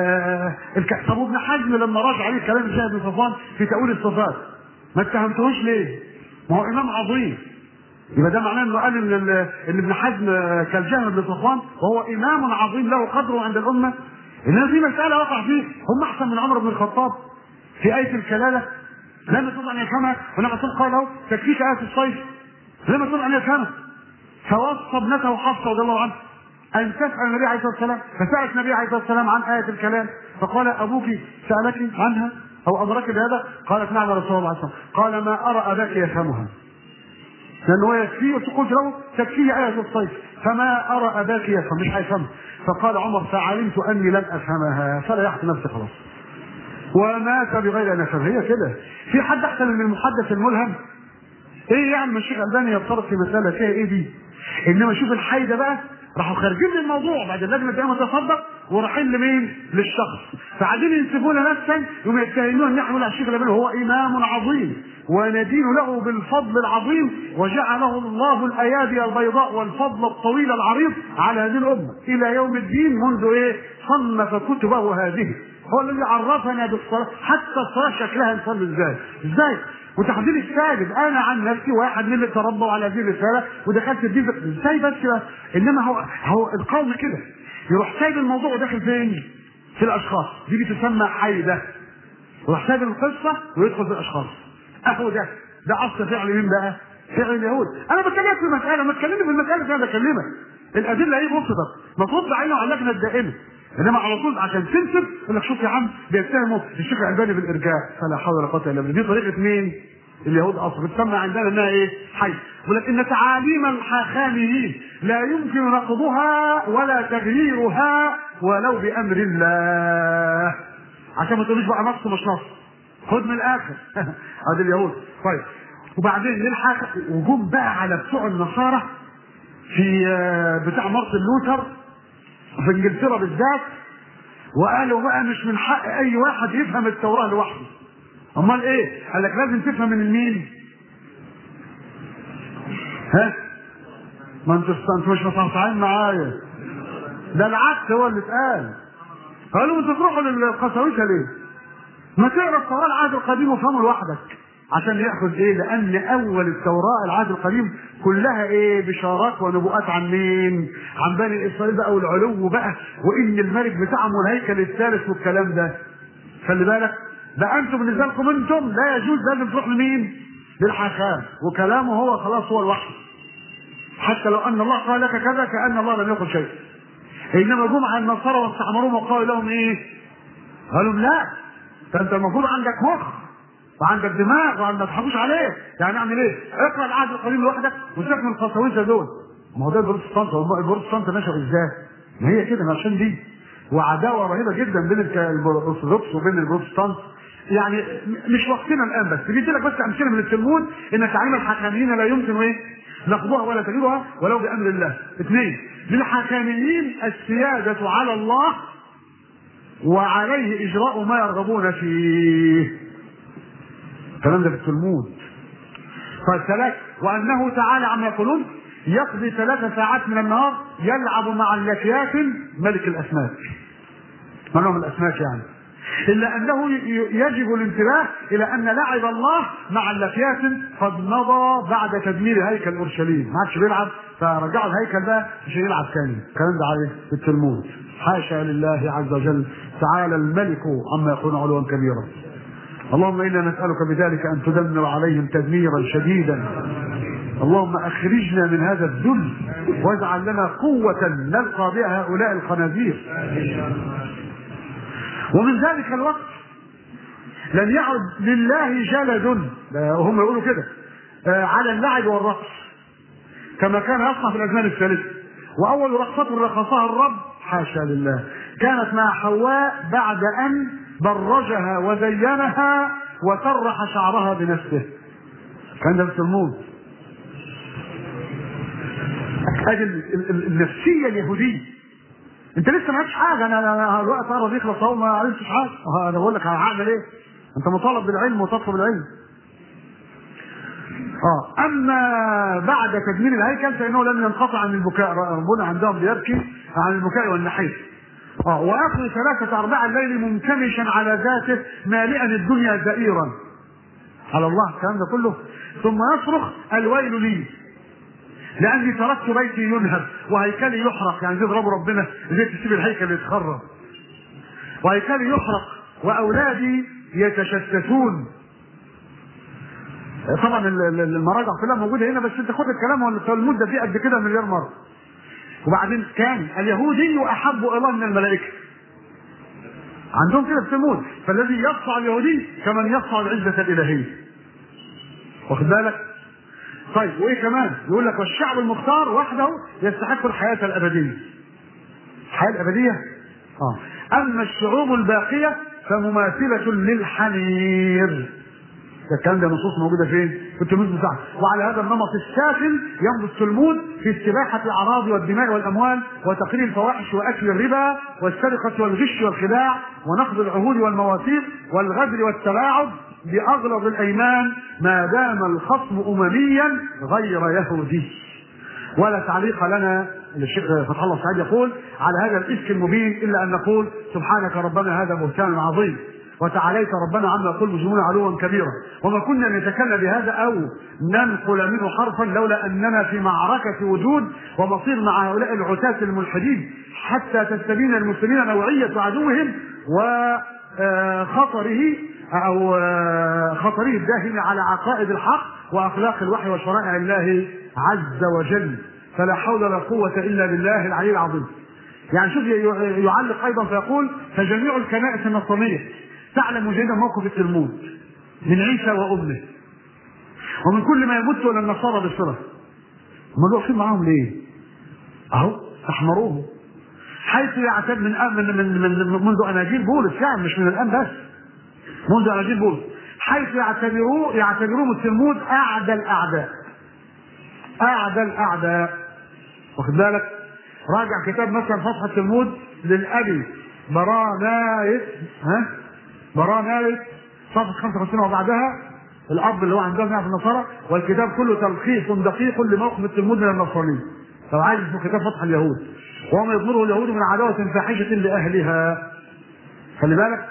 طب ابن حزم لما راجع عليه كلام الشيخ ابن صفوان في تأويل الصفات ما اتهمتهوش ليه؟ ما هو امام عظيم. يبقى ده معناه انه قال ان ابن حزم كالجهم بن صفوان وهو امام عظيم له قدره عند الامه. انما في مساله وقع فيه هم احسن من عمر بن الخطاب في ايه الكلاله لم يستطع ان يفهمها، ولما قال له تكفيك ايه الصيف لم يستطع ان يفهمها، فوصى ابنته حفصه رضي الله عنها ان تسال النبي عليه الصلاه والسلام، فسالت النبي عليه الصلاه والسلام عن ايه الكلام، فقال ابوك سالك عنها او امرك بهذا؟ قالت نعم يا رسول الله صلى الله عليه وسلم. قال ما ارى اباك يفهمها، لانه يكفيه قلت له تكفيه ايه الصيف فما ارى اباك يفهم، مش هيفهمها. فقال عمر فعلمت اني لن افهمها فلا يحت نفسي خلاص، ومات بغير ان يفهم. هي كده. في حد احسن من المحدث الملهم؟ ايه يعني الشيخ الالباني يفترض في مساله فيها ايه دي؟ انما شوف الحيده بقى، راحوا خارجين من الموضوع بعد اللجنه دي ما تصدق ورايحين لمين؟ للشخص. فعايزين ينسبون نفسا يوم يتهمون نحن لا الشيخ الالباني هو امام عظيم وندين له بالفضل العظيم وجعله الله الايادي البيضاء والفضل الطويل العريض على هذه الامه الى يوم الدين منذ ايه؟ صنف كتبه هذه. هو الذي عرفنا بالصلاه، حتى الصلاه شكلها نصلي ازاي؟ وتحضير الساجد. انا عن نفسي واحد من اللي تربوا على هذه الرساله ودخلت الدين ازاي بس كده. انما هو القوم كده يروح سايب الموضوع وداخل فين؟ في الاشخاص. دي بتسمى حيده. يروح سايب القصه ويدخل في الاشخاص. اهو ده اصل فعل مين بقى؟ فعل اليهود. انا بكلمك في المساله، ما تكلمني في المساله اللي انا بكلمك. الادله ايه بسطت؟ مفروض بعينه على اللجنه الدائمه. انما على طول عشان تنسب يقول لك شوف يا عم بيتهموا الشيخ الالباني بالارجاء. فلا حول ولا قوه الا بالله. دي طريقه مين؟ اليهود اصلا بتسمى عندنا انها ايه؟ حي. ولكن تعاليم الحاخاميين لا يمكن نقضها ولا تغييرها ولو بامر الله. عشان ما تقولوش بقى نص مش نص. خد من الاخر. هذه اليهود. طيب وبعدين نلحق وجوم بقى على بتوع النصارى في بتاع مارتن لوثر في انجلترا بالذات، وقالوا بقى مش من حق اي واحد يفهم التوراه لوحده. امال ايه؟ قال لك لازم تفهم من مين؟ ها؟ ما انتوا مش مصحصحين معايا. ده العكس هو اللي اتقال. قالوا انتوا تروحوا للقساوسه ليه؟ ما تقرا التوراه العهد القديم وافهمه لوحدك. عشان ياخذ ايه؟ لان اول التوراه العهد القديم كلها ايه؟ بشارات ونبوءات عن مين؟ عن بني اسرائيل بقى والعلو بقى، وان الملك بتاعهم والهيكل الثالث والكلام ده. خلي بالك ده انتم بالنسبه لكم انتم لا يجوز، لازم تروح لمين؟ للحاخام، وكلامه هو خلاص هو الوحي. حتى لو ان الله قال لك كذا كان الله لم يقل شيء. انما جم على النصارى واستعمروهم وقالوا لهم ايه؟ قالوا لا ده انت المفروض عندك مخ وعندك دماغ وما تضحكوش عليه. يعني اعمل ايه؟ اقرا العهد القديم لوحدك وسيبك من القساوسه دول. ما هو ده البروتستانت. البروتستانت نشأوا ازاي؟ ما هي كده عشان دي وعداوه رهيبه جدا بين الارثوذكس وبين البروتستانت. يعني مش وقتنا الان، بس جبت لك بس امثله من التلمود ان تعليم الحكاميين لا يمكن ايه؟ نقضها ولا تغييرها ولو بامر الله. اثنين، للحكاميين السياده على الله وعليه اجراء ما يرغبون فيه. الكلام ده في التلمود. فالثلاث وانه تعالى عما يقولون يقضي 3 ساعات من النهار يلعب مع اللكيات ملك الاسماك. ما نوع من الاسماك يعني؟ الا انه يجب الانتباه الى ان لعب الله مع اللكيات قد مضى بعد تدمير هيكل اورشليم. ما عادش بيلعب فرجعوا الهيكل ده عشان يلعب ثاني. الكلام ده عليه في التلمود. حاشا لله عز وجل تعالى الملك عما يقولون علوا كبيرا. اللهم انا نسالك بذلك ان تدمر عليهم تدميرا شديدا. اللهم اخرجنا من هذا الذل واجعل لنا قوه نلقى بها هؤلاء الخنازير. ومن ذلك الوقت لن يعد لله جلد، هم يقولوا كده، على اللعب والرقص كما كان يصنع في الازمان الثالثه. واول رقصه رقصها الرب حاشا لله كانت مع حواء بعد ان برجها وزينها وسرح شعرها بنفسه. كان ده في التلمود. النفسيه اليهوديه. انت لسه ما عرفتش حاجه. انا الوقت قرب يخلص اهو ما عرفتش حاجه. انا بقول لك هعمل ايه؟ انت مطالب بالعلم وتطلب العلم. اما بعد تدمير الهيكل فانه لم ينقطع عن البكاء. ربنا عندهم بيبكي عن البكاء والنحيف. ويقضي 3/4 الليل منكمشا على ذاته مالئا الدنيا زئيرا على الله. الكلام ده كله ثم يصرخ الويل لي لاني تركت بيتي ينهب وهيكلي يحرق. يعني يضربوا ربنا زي تسيب الهيكل يتخرب وهيكلي يحرق واولادي يتشتتون. طبعا المراجع كلها موجوده هنا، بس انت خد الكلام ولا المده دي قد كده مليار مره. وبعدين كان اليهودي احب الى من الملائكه. عندهم كده التلمود. فالذي يصنع اليهودي كمن يصنع العزه الالهيه. واخد بالك؟ طيب وايه كمان؟ يقول لك والشعب المختار وحده يستحق الحياه الابديه. الحياه الابديه؟ اما الشعوب الباقيه فمماثله للحمير. الكلام ده نصوص موجوده فين؟ في التلمود بتاعه. وعلى هذا النمط الساخن يمضي التلمود في استباحه الاعراض والدماء والاموال وتقرير الفواحش واكل الربا والسرقه والغش والخداع ونقض العهود والمواثيق والغدر والتلاعب باغلظ الايمان ما دام الخصم امميا غير يهودي. ولا تعليق لنا. الشيخ فتح الله السعيد يقول على هذا الافك المبين الا ان نقول سبحانك ربنا هذا بهتان عظيم. وتعاليت ربنا عما يقول المجرمون علوا كبيرا، وما كنا نتكلم بهذا او ننقل منه حرفا لولا اننا في معركه وجود ومصير مع هؤلاء العتاة الملحدين حتى تستبين المسلمين نوعيه عدوهم وخطره او خطره الداهم على عقائد الحق واخلاق الوحي وشرائع الله عز وجل. فلا حول ولا قوه الا بالله العلي العظيم. يعني شوف يعلق ايضا فيقول: فجميع الكنائس النصرانيه تعلم جيدا موقف التلمود من عيسى وامه ومن كل ما يمت الى النصارى بصله. هم واقفين معاهم ليه؟ اهو احمروه حيث يعتبر منذ اناجيل بولس، يعني مش من الان بس، منذ اناجيل بولس، حيث يعتبروه التلمود اعدى الاعداء. اعدى الاعداء. واخد بالك؟ راجع كتاب مثلا فتح التلمود للابي برانايت صفحه 55 وبعدها، الاب اللي هو عندنا في النصارى، والكتاب كله تلخيص دقيق لموقف التلمود من النصرانيين. لو عايز اسمه كتاب فتح اليهود، وما يضمره اليهود من عداوه فاحشه لاهلها. خلي بالك.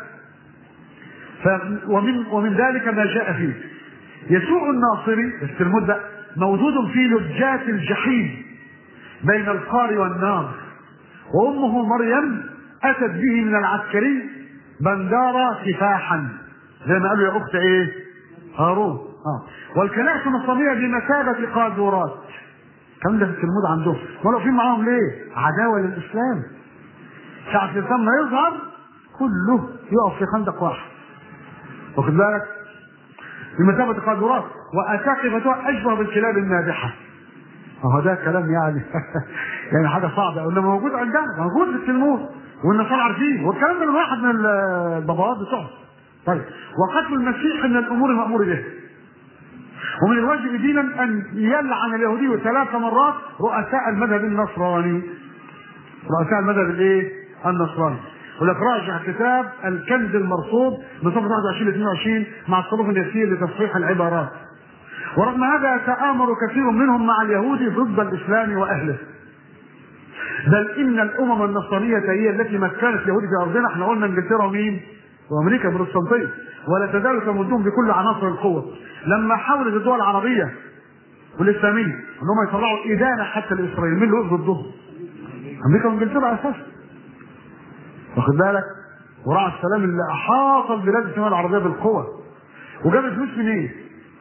ومن ذلك ما جاء فيه: يسوع الناصري التلمود ده موجود في لجات الجحيم بين القار والنار، وامه مريم اتت به من العسكري بندارة كفاحا، زي ما قالوا يا اخت ايه؟ هارون. والكنائس النصرانيه بمثابه قاذورات. الكلام ده في التلمود عندهم. ولو في معاهم ليه؟ عداوه للاسلام. ساعه الاسلام ما يظهر كله يقف في خندق واحد. واخد بالك؟ بمثابه قاذورات واساقفتها اشبه بالكلاب النابحه. اهو ده كلام يعني يعني حاجه صعبه، انما موجود عندنا، موجود في التلمود والنصارى عارفين، والكلام ده من واحد من الباباوات بتوعهم. طيب، وقتل المسيح من الامور المامور به، ومن الواجب دينا ان يلعن اليهودي 3 مرات رؤساء المذهب النصراني. رؤساء المذهب الايه؟ النصراني. ولك راجع كتاب الكنز المرصود بصفحه 21-22 مع الصنوف اليسير لتصحيح العبارات. ورغم هذا يتآمر كثير منهم مع اليهود ضد الاسلام واهله، بل ان الامم النصرانيه هي التي مكنت اليهود في ارضنا. احنا قلنا انجلترا ومين؟ وامريكا البروتستانتيه، ولا تزال تمدهم بكل عناصر القوه. لما حاولت الدول العربيه والاسلاميه ان هم يطلعوا ادانه حتى لاسرائيل، مين اللي وقف ضدهم؟ امريكا وانجلترا اساسا. واخد بالك؟ وراعى السلام اللي احاط البلاد الشمال العربيه بالقوه، وجاب الفلوس من ايه؟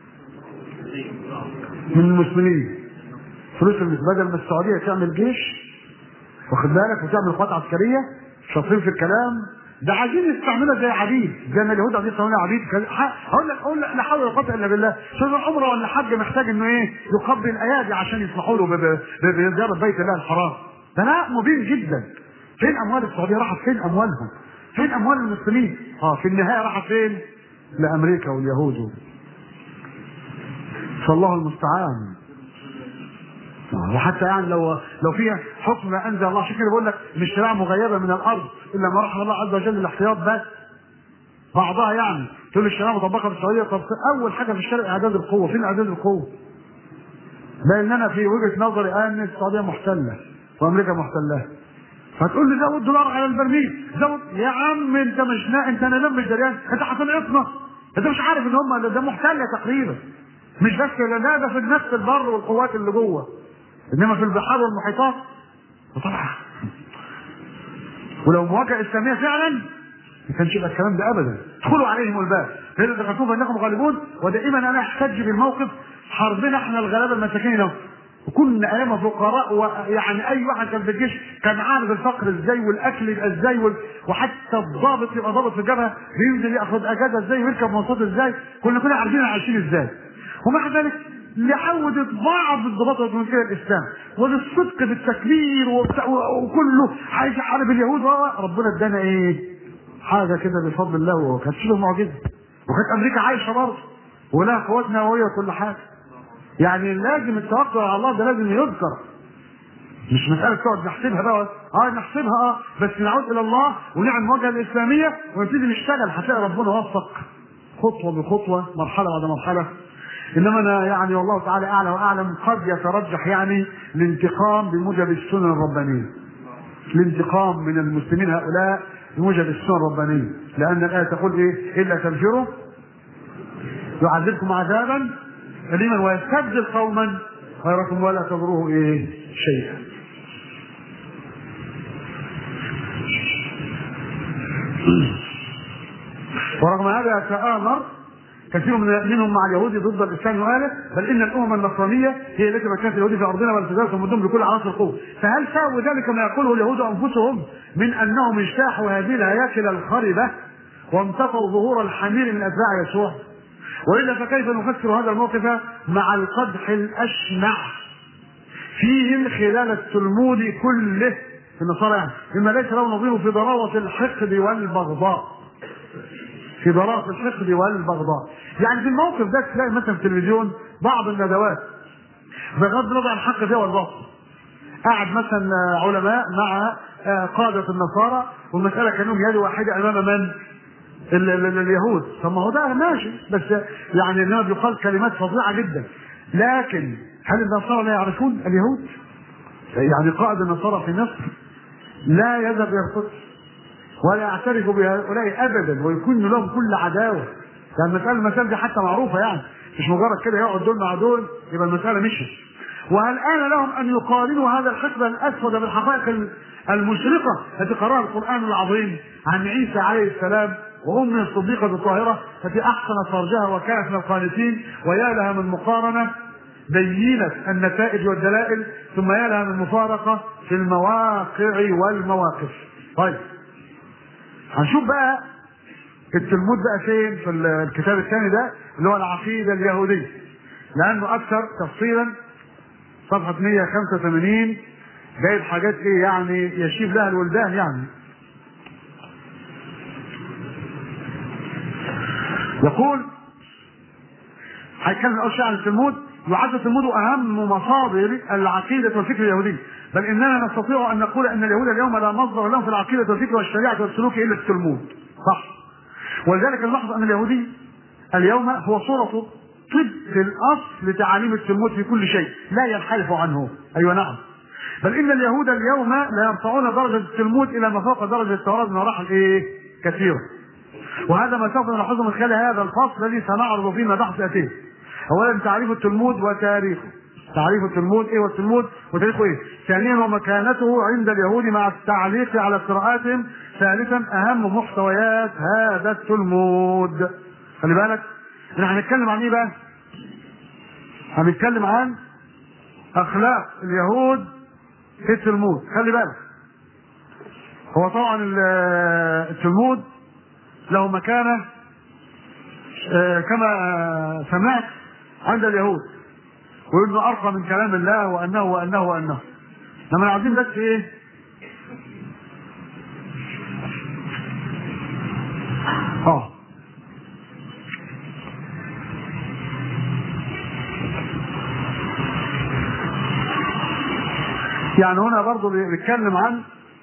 من المسلمين. فلوس بدل ما السعوديه تعمل جيش، واخد بالك، وتعمل قوات عسكريه، شاطرين في الكلام ده، عايزين يستعملها زي عبيد، زي ما اليهود عايزين يستعملوها عبيد. اقول لك لا حول ولا قوه الا بالله. شوف العمره ولا حج محتاج انه ايه؟ يقبل الايادي عشان يسمحوا له بزياره بيت الله الحرام. ده لا مبين جدا. فين اموال السعوديه؟ راحت فين اموالهم؟ فين اموال المسلمين؟ في النهايه راحت فين؟ لامريكا واليهود. فالله المستعان. وحتى يعني لو فيها حكم ما انزل الله، عشان كده بقول لك مش شريعه مغيبه من الارض الا ما رحم الله عز وجل، الاحتياط بس بعضها. يعني تقول الشريعه مطبقه في السعوديه، طب اول حاجه في الشرع اعداد القوه. فين اعداد القوه؟ بيننا في وجهه نظري ان السعوديه محتله وامريكا محتله. فتقول لي زود دولار على البرميل، زود يا عم انت مش انت انا مش دريان، انت هتنقصنا، انت مش عارف ان هم ده محتله تقريبا. مش بس لا، ده في نفس البر والقوات اللي جوه، انما في البحار والمحيطات. وطبعا ولو مواجهه اسلاميه فعلا ما كانش يبقى الكلام ده ابدا. ادخلوا عليهم الباب فإذا دخلتم فانكم غالبون. ودائما انا احتج بالموقف، حربنا احنا الغلابه المساكين لهم، وكنا ايام فقراء، ويعني اي واحد كان في الجيش كان عارف الفقر ازاي والاكل يبقى ازاي، وحتى الضابط يبقى ضابط في الجبهه بينزل ياخد اجازه ازاي ويركب مواصلات ازاي، كنا عارفين عايشين ازاي. ومع ذلك لعودت بعض الضباط الجنسيه الاسلام وللصدق في التكبير وكله عايز يحارب اليهود، ربنا ادانا ايه؟ حاجه كده بفضل الله، وكانت شبه معجزه. وكانت امريكا عايشه برضه ولها قوات نوويه وكل حاجه. يعني لازم التوكل على الله ده لازم يذكر، مش مساله تقعد نحسبها بقى. نحسبها بس نعود الى الله ونعمل المواجهه الاسلاميه ونبتدي نشتغل، هتلاقي ربنا وفق خطوه بخطوه، مرحله بعد مرحله. انما انا يعني والله تعالى اعلى واعلم قد يترجح يعني الانتقام بموجب السنن الربانيه، الانتقام من المسلمين هؤلاء يوجد السنة الربانية، لأن الآية تقول إيه؟ إلا تنفروا يعذبكم عذابا أليما ويستبدل قوما غيركم ولا تضروه إيه؟ شيئا. ورغم هذا يتآمر كثير منهم مع اليهود ضد الاسلام واهله، بل ان الامم النصرانيه هي التي مكنت اليهود في ارضنا والتزامهم مدهم بكل عناصر القوه، فهل ساووا ذلك ما يقوله اليهود انفسهم من انهم اجتاحوا هذه الهياكل الخربه وامتطوا ظهور الحمير من اتباع يسوع؟ والا فكيف نفسر هذا الموقف مع القدح الاشنع فيهم خلال التلمود كله في النصارى، يعني مما ليس له نظير في ضراوه الحقد والبغضاء. في ضراوة الحقد والبغضاء. يعني في الموقف ده تلاقي مثلا في التلفزيون بعض الندوات بغض النظر عن الحق فيها والباطل، قاعد مثلا علماء مع قادة النصارى والمسألة كانهم يد واحدة أمام من؟ اليهود. طب ما هو ده ماشي، بس يعني انما بيقال كلمات فظيعة جدا. لكن هل النصارى لا يعرفون اليهود؟ يعني قائد النصارى في مصر لا يذهب الى القدس ولا يعترف بهؤلاء ابدا ويكون لهم كل عداوه. يعني المسألة دي حتى معروفه، يعني مش مجرد كده يقعد دول مع دول يبقى المسألة مشت. وهل آن لهم ان يقارنوا هذا الحقد الاسود بالحقائق المشرقه التي قرأها القرآن العظيم عن عيسى عليه السلام وأمه الصديقة الطاهرة التي أحسنت فرجها وكانت من القانتين، ويا لها من مقارنة بينت النتائج والدلائل، ثم يا لها من مفارقة في المواقع والمواقف. طيب هنشوف بقى التلمود بقى فين في الكتاب الثاني ده اللي هو العقيدة اليهودية، لأنه أكثر تفصيلا صفحة 185 جايب حاجات ايه يعني يشيب لها الولدان. يعني يقول هيتكلم اول شيء عن التلمود. يعد التلمود اهم مصادر العقيده والفكر اليهودي، بل اننا نستطيع ان نقول ان اليهود اليوم لا مصدر لهم في العقيده والفكر والشريعه والسلوك الا التلمود. صح. ولذلك نلاحظ ان اليهودي اليوم هو صورته طب في الاصل لتعاليم التلمود في كل شيء، لا ينحرف عنه. ايوه نعم. بل ان اليهود اليوم لا يرفعون درجه التلمود الى ما فوق درجه التوراه بمراحل كثيره. وهذا ما سوف نلاحظه من خلال هذا الفصل الذي سنعرض فيه مباحث اتيه. اولا تعريف التلمود وتاريخه. تعريف التلمود ايه والتلمود وتاريخه ايه. ثانيا ومكانته عند اليهود مع التعليق على قراءاتهم. ثالثا اهم محتويات هذا التلمود. خلي بالك احنا هنتكلم عن ايه بقى؟ هنتكلم عن اخلاق اليهود في التلمود. خلي بالك هو طبعا التلمود له مكانة كما سمعت عند اليهود، وانه ارقى من كلام الله وانه لما عايزين بس ايه يعني هنا برضو بيتكلم عن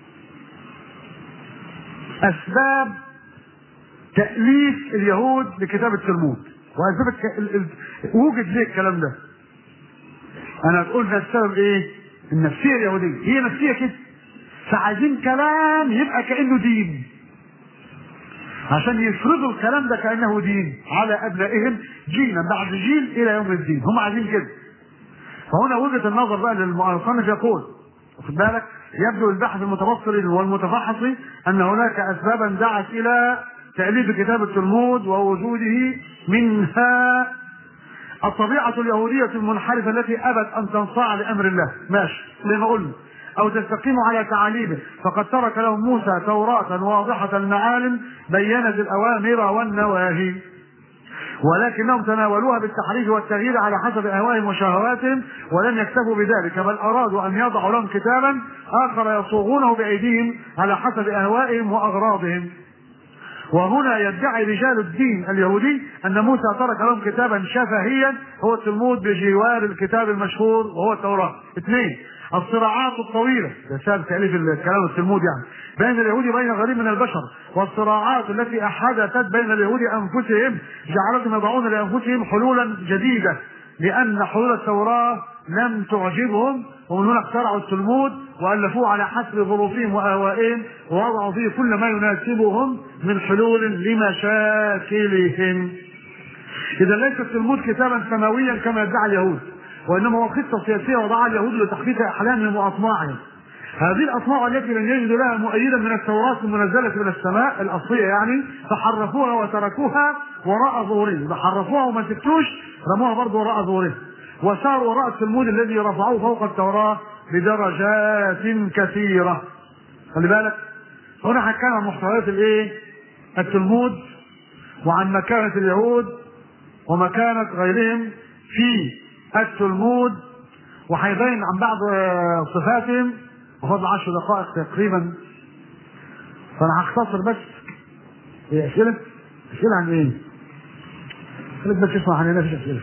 اسباب تأليف اليهود لكتاب التلمود واسباب وجد ليه الكلام ده. انا هتقول ده السبب ايه؟ النفسيه اليهوديه هي نفسيه كده، فعايزين كلام يبقى كانه دين عشان يفرضوا الكلام ده كانه دين على ابنائهم جيلا بعد جيل الى يوم الدين. هم عايزين كده. فهنا وجهه النظر بقى للمصنف يقول خد بالك يبدو البحث المتبصر والمتفحص ان هناك اسبابا دعت الى تأليف كتاب التلمود ووجوده منها الطبيعة اليهودية المنحرفة التي أبت أن تنصاع لأمر الله. ماشي زي ما قلنا، أو تستقيم على تعاليمه، فقد ترك لهم موسى توراة واضحة المعالم بينت الأوامر والنواهي، ولكنهم تناولوها بالتحريف والتغيير على حسب أهوائهم وشهواتهم، ولم يكتفوا بذلك بل أرادوا أن يضعوا لهم كتابا آخر يصوغونه بأيديهم على حسب أهوائهم وأغراضهم. وهنا يدعي رجال الدين اليهودي أن موسى ترك لهم كتابا شفهيا هو التلمود بجوار الكتاب المشهور وهو التوراة. 2. الصراعات الطويلة ده سبب تأليف الكلام التلمود يعني بين اليهود وبين غريب من البشر، والصراعات التي أحدثت بين اليهود أنفسهم جعلتهم يضعون لأنفسهم حلولا جديدة لأن حلول التوراة لم تعجبهم، ومن هنا اخترعوا التلمود وألفوه على حسب ظروفهم وأهوائهم، ووضعوا فيه كل ما يناسبهم من حلول لمشاكلهم. إذا ليس التلمود كتابا سماويا كما يدعي اليهود، وإنما هو خطة سياسية وضعها اليهود لتحقيق أحلامهم وأطماعهم. هذه الأطماع التي لم يجدوا لها مؤيدا من التوراة المنزلة من السماء الأصلية يعني، فحرفوها وتركوها وراء ظهورهم. حرفوها وما سكتوش، رموها برضه وراء ظهورهم، وساروا وراء التلمود الذي رفعوه فوق التوراة بدرجات كثيرة. خلي بالك، هنا هنتكلم عن محتويات الايه؟ التلمود، وعن مكانة اليهود ومكانة غيرهم في التلمود، وهيبين عن بعض صفاتهم وفضل 10 دقائق تقريبا. فانا هختصر بس. اسئله عن ايه؟ خليك بس تسمع عن نفس اسئله.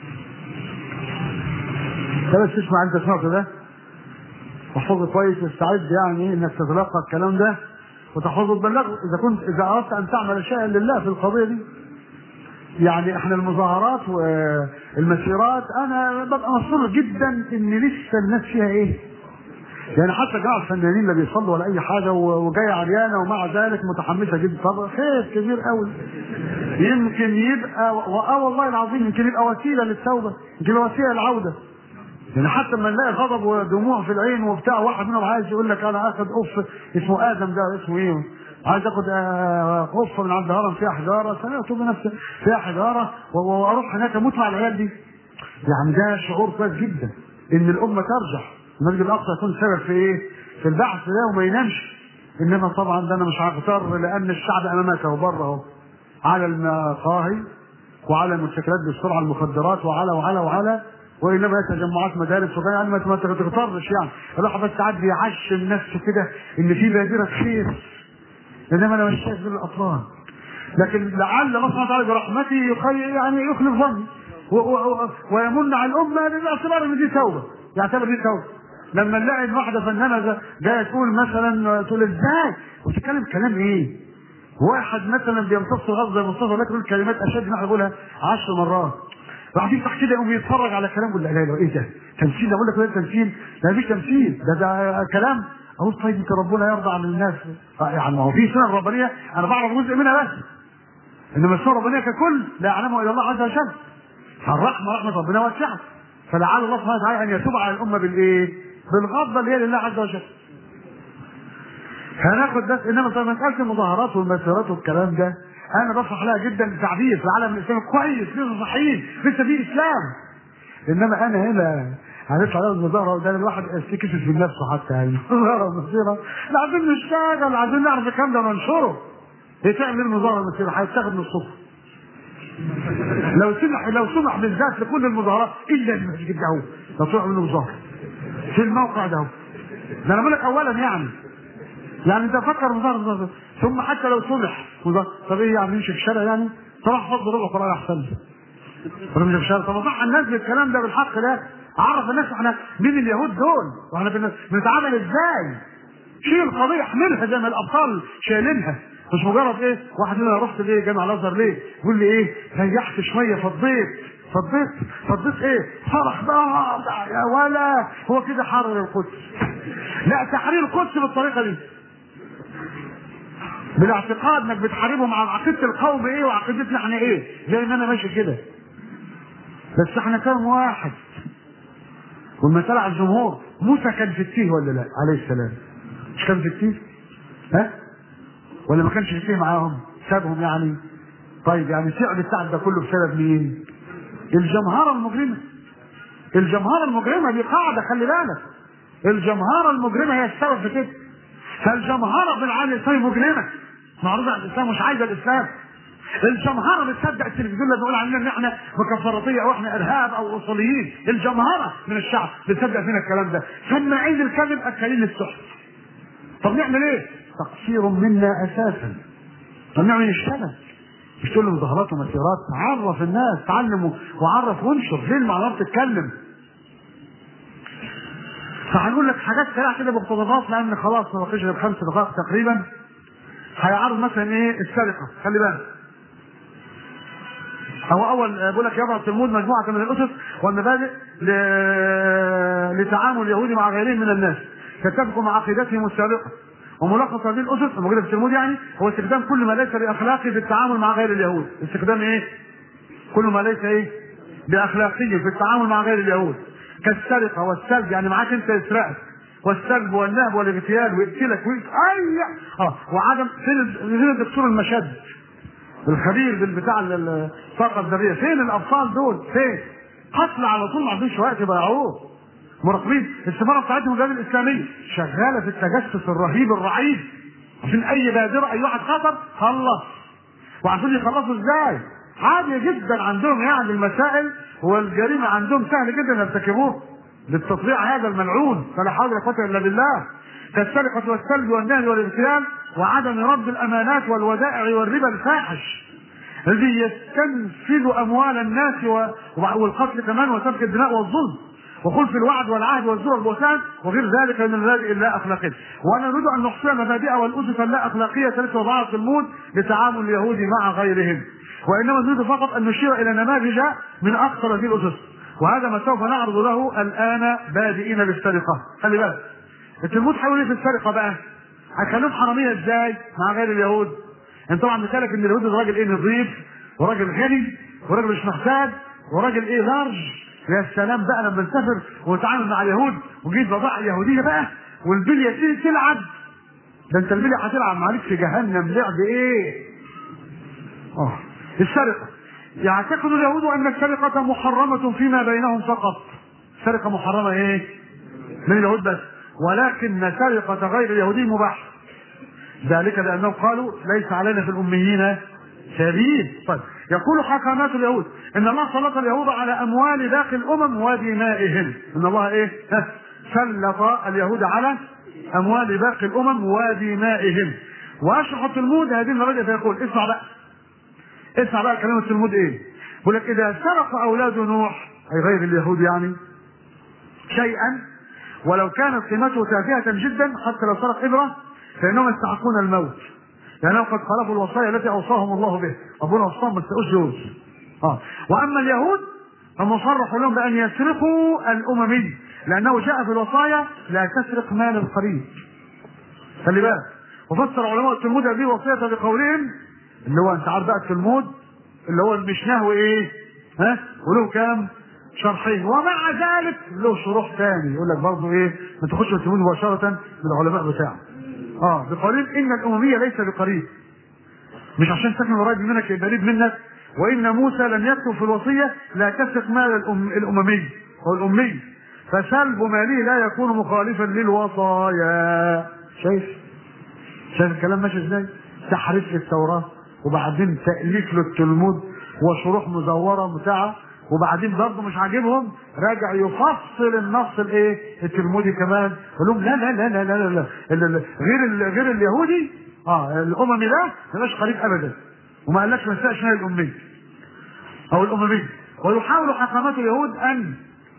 بس تسمع انت سمعت ده وحفظه كويس واستعد يعني انك تتلقى الكلام ده وتحفظه وتبلغه اذا اردت ان تعمل شيئا لله في القضيه دي. يعني احنا المظاهرات والمسيرات انا ببقى مسرور جدا ان لسه الناس فيها ايه؟ يعني حتى جماعه الفنانين لا بيصلوا ولا اي حاجه وجايه عريانه ومع ذلك متحمسه جدا. طب خير كبير قوي، يمكن يبقى والله العظيم يمكن يبقى وسيله للتوبه، يمكن يبقى وسيله للعوده. يعني حتى لما نلاقي غضب ودموع في العين وبتاع، واحد منهم عايز يقول لك انا اخذ قف اسمه ادم، ده اسمه ايه؟ عايز اخد قفه من عند هرم فيها حجاره، سمعت بنفسي فيها حجاره واروح هناك اموت مع العيال دي. يعني ده شعور كويس جدا ان الامه ترجع، المسجد الاقصى يكون سبب في ايه؟ في البعث ده وما ينامش. انما طبعا ده انا مش هغتر، لان الشعب امامك وبره اهو، على المقاهي وعلى الموتوسيكلات بالسرعه، المخدرات وعلى وانما تجمعات مدارس وكان يعني ما تغترش. يعني الواحد بس ساعات بيعشم نفسه كده ان في بادره خير، انما انا مش شايف الاطفال. لكن لعل الله سبحانه وتعالى برحمته يعني يخلف ظني ويمن على الامه باعتبار ان دي توبه، يعتبر دي توبه. لما نلاقي واحده فنانه جايه تقول مثلا، تقول ازاي وتتكلم كلام ايه؟ واحد مثلا بيمتص غضب زي مصطفى لكن يقول كلمات اشد من احنا بقولها 10 مرات، راح يفتح كده يقوم يتفرج على كلام يقول لا لا ايه ده؟ تمثيل؟ اقول لك ده تمثيل؟ ده مفيش تمثيل، ده كلام. اقول طيب انت ربنا يرضى عن الناس؟ يعني ما هو في سنه ربانيه انا بعرف جزء منها بس، انما السنه الربانيه ككل لا يعلمها الا الله عز وجل. فالرحمه رحمه ربنا واسعه، فلعل الله سبحانه وتعالى ان يتوب على الامه بالايه؟ بالغضه اللي هي لله عز وجل. هناخد بس. انما طبعا مساله المظاهرات والمسيرات والكلام ده انا بفرح لها جدا، تعبير في العالم الاسلامي كويس، لسه صحيين، لسه في اسلام. انما انا هنا هنطلع على المظاهره وده الواحد يستكشف في نفسه حتى يعني المظاهره والمسيره، لا عايزين نشتغل، عايزين نعرف الكلام ده وننشره. ايه تعمل المظاهره والمسيره؟ هيتاخد من الصبح. لو سمح بالذات لكل المظاهرات الا المسجد ده، لو سمح منه مظاهره في الموقع ده، ده انا بقول لك اولا يعني انت فكر مظاهره ثم حتى لو سمح مظاهره. طب ايه يعني نمشي في الشارع يعني؟ صراحه فضل ربع قرآن احسن ونمشي في الشارع. طب صح الناس بالكلام ده بالحق ده، عرف الناس احنا مين اليهود دول واحنا بنتعامل ازاي. شيل القضيه، احملها زي ما الابطال شايلينها، مش مجرد ايه واحد يقول انا رحت ليه جامع الازهر ليه؟ يقول لي ايه ريحت شويه فضيت ايه؟ فرح بقى يا ولا هو كده حرر القدس؟ لا، تحرير القدس بالطريقه دي بالاعتقاد انك بتحاربهم على عقيده القوم ايه وعقيدتنا احنا ايه، زي ما انا ماشي كده. بس احنا كام واحد؟ والمسألة على الجمهور. موسى كان في التيه ولا لا عليه السلام؟ مش كان في التيه؟ ها؟ ولا ما كانش في التيه معاهم؟ سابهم يعني؟ طيب يعني سعد التعب ده كله بسبب مين؟ الجمهرة المجرمة دي قاعدة، خلي بالك. الجمهرة المجرمة هي السبب في كده. فالجمهرة بالعالم الإسلامي مجرمة، معروضة على الإسلام، مش عايزة الإسلام. الجمهرة بتصدق التلفزيون اللي بيقول علينا ان احنا مكفرطية او احنا ارهاب او اصوليين. الجمهرة من الشعب بتصدق فينا الكلام ده، سماعين الكذب اكلين السحت. طب نعمل ايه؟ تقصير منا اساسا. طب نعمل نشتغل، مش تقول مظاهرات ومسيرات، عرف الناس، تعلموا وعرف وانشر، ليه المعلومات تتكلم. فهنقول لك حاجات سريعه كده باقتضابات لان خلاص ما بقيش غير 5 دقائق تقريبا. هيعرض مثلا ايه؟ السرقه، خلي بالك. هو اول بيقول لك يضع التلمود مجموعه من الاسس والمبادئ لتعامل اليهود مع غيرهم من الناس تتفق مع عقيدتهم السابقه. وملخص هذه الاسس الموجوده في التلمود يعني هو استخدام كل ما ليس باخلاقي في التعامل مع غير اليهود. استخدام ايه؟ كل ما ليس ايه؟ باخلاقي في التعامل مع غير اليهود، كالسرقه والسلب، يعني معاك انت يسرقك، والسلب والنهب والاغتيال ويقتلك وعدم فين الدكتور المشد الخبير بالبتاع الطاقه الذريه، فين الابطال دول؟ فين؟ قتل على طول، ما عندوش وقت يضيعوه. مراقبين السفاره بتاعتهم البلاد الاسلاميه شغاله في التجسس الرهيب الرعيب عشان اي بادره اي واحد خطر خلص. وعشان يخلصوا ازاي؟ عادي جدا عندهم يعني المسائل والجريمه عندهم سهل جدا يرتكبوه للتطبيع هذا الملعون، فلا حول ولا قوه الا بالله. كالسرقه والسلب والنهب والاغتيال وعدم رد الامانات والودائع والربا الفاحش الذي يستنفذ اموال الناس والقتل كمان وسفك الدماء والظلم وخلف الوعد والعهد والزور والبهتان وغير ذلك من المبادئ اللا اخلاقيه. وانا نريد ان نحصي المبادئ والاسس اللا اخلاقيه التي وضعها التلمود لتعامل اليهود مع غيرهم، وانما نريد فقط ان نشير الى نماذج من اخطر هذه الاسس، وهذا ما سوف نعرض له الان بادئين بالسرقه. خلي بالك التلمود حاول في السرقه بقى هيخليهم حراميه ازاي مع غير اليهود؟ انت طبعا مثالك ان اليهود راجل ايه؟ نظيف وراجل غني وراجل مش محتاج وراجل ايه؟ لارج. يا سلام بقى لما نسافر ونتعامل مع اليهود وجيت بضاعه يهوديه بقى والبليه تيجي تلعب، ده انت البليه هتلعب معاك في جهنم لعب ايه؟ السرقه. يعتقد اليهود ان السرقه محرمه فيما بينهم فقط. السرقه محرمه ايه؟ من اليهود بس، ولكن سرقه غير اليهودي مباح، ذلك لانهم قالوا ليس علينا في الاميين سبيل. طيب يقول حكمات اليهود ان الله سلط اليهود على اموال باقي الامم ودمائهم. ان الله ايه؟ سلط اليهود على اموال باقي الامم ودمائهم. واشرح التلمود هذه المبادئ فيقول اسمع بقى كلام التلمود ايه؟ يقول لك اذا سرق اولاد نوح اي غير اليهود يعني شيئا ولو كانت قيمته تافهه جدا حتى لو سرق ابره فانهم يستحقون الموت، لانهم قد خالفوا الوصايا التي اوصاهم الله به. ربنا وصاهم ما تسرقوش جوز. واما اليهود فمصرح لهم بان يسرقوا الاممي، لانه جاء في الوصايا لا تسرق مال القريب. خلي بالك. وفسر علماء التلمود هذه الوصيه بقولهم اللي هو انت عارف بقى التلمود اللي هو المشناه وايه؟ وله كام شرحين، ومع ذلك له شروح ثاني يقول لك برضه ايه؟ ما تخش التلمود مباشره بالعلماء بتاعه. بقولهم ان الامميه ليس بقريب، مش عشان ساكن قريب منك يبقى قريب منك. وان موسى لم يكتب في الوصيه لا تسرق مال الاممي او الامي، فسلب ماله لا يكون مخالفا للوصايا. شايف الكلام ماشي ازاي؟ تحريف للتوراه وبعدين تاليف للتلمود وشروح مزوره بتاعه، وبعدين برضه مش عاجبهم راجع يفصل النص الايه؟ التلمودي كمان يقول لهم لا لا لا لا لا لا لا غير اليهودي الاممي ده مش قريب ابدا، وما قالكش ما تسرقش مال الامي او الاممي. ويحاول حكمات اليهود ان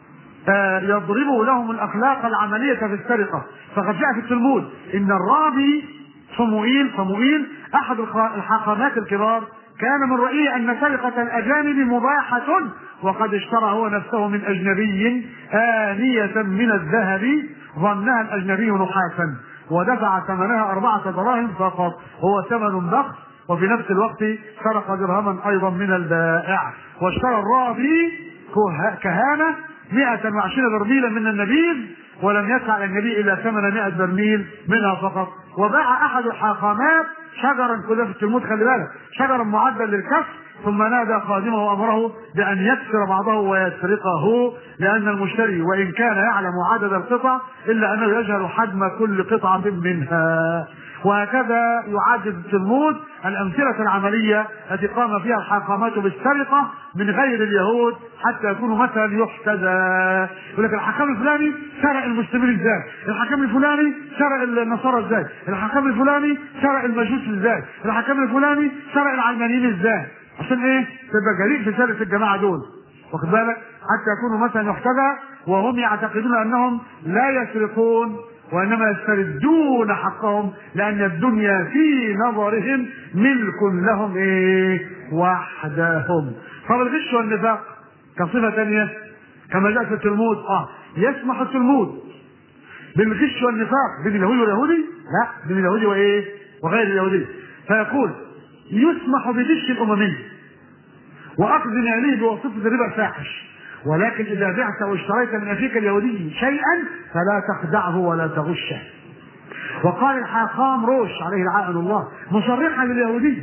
يضربوا لهم الاخلاق العمليه في السرقه، فقد جاء في التلمود ان الرابي صموئيل احد الحاكمات الكبار كان من رأيه أن سرقة الأجانب مباحة، وقد اشترى هو نفسه من أجنبي آنية من الذهب ظنها الأجنبي نحاسا ودفع ثمنها 4 دراهم فقط، هو ثمن بخس، وفي نفس الوقت سرق درهما أيضا من البائع. واشترى الرابي كهانة 120 برميلا من النبيذ ولم يدفع النبي إلا ثمن 100 برميل منها فقط. وباع أحد الحاخامات شجرا كده في التلمود، خلي بالك، شجرا معدا للكسر، ثم نادى خادمه وامره بان يكسر بعضه ويسرقه، لان المشتري وان كان يعلم عدد القطع الا انه يجهل حجم كل قطعه منها. وهكذا يعدد التلمود الامثله العمليه التي قام فيها الحاكمات بالسرقه من غير اليهود حتى يكونوا مثلا يحتذى. يقول لك الحكام الفلاني سرق المسلمين ازاي، الحكام الفلاني سرق النصارى ازاي، الحكام الفلاني سرق المجوس ازاي، الحكام الفلاني سرق العلمانيين ازاي، عشان ايه؟ تبقى جريء في سرقه الجماعه دول، واخد بالك؟ حتى يكونوا مثلا يحتذى وهم يعتقدون انهم لا يسرقون وانما يستردون حقهم، لان الدنيا في نظرهم ملك لهم ايه؟ وحدهم. طب الغش والنفاق كصفه ثانيه كما جاء في التلمود يسمح التلمود بالغش والنفاق بين اليهودي واليهودي؟ لا، بين اليهودي وايه؟ وغير اليهودي. فيقول يسمح بغش الاممي واخذ ماله بواسطه الربا فاحش، ولكن اذا بعت او اشتريت من اخيك اليهودي شيئا فلا تخدعه ولا تغشه. وقال الحاخام روش عليه لعنة الله مصرحا لليهودي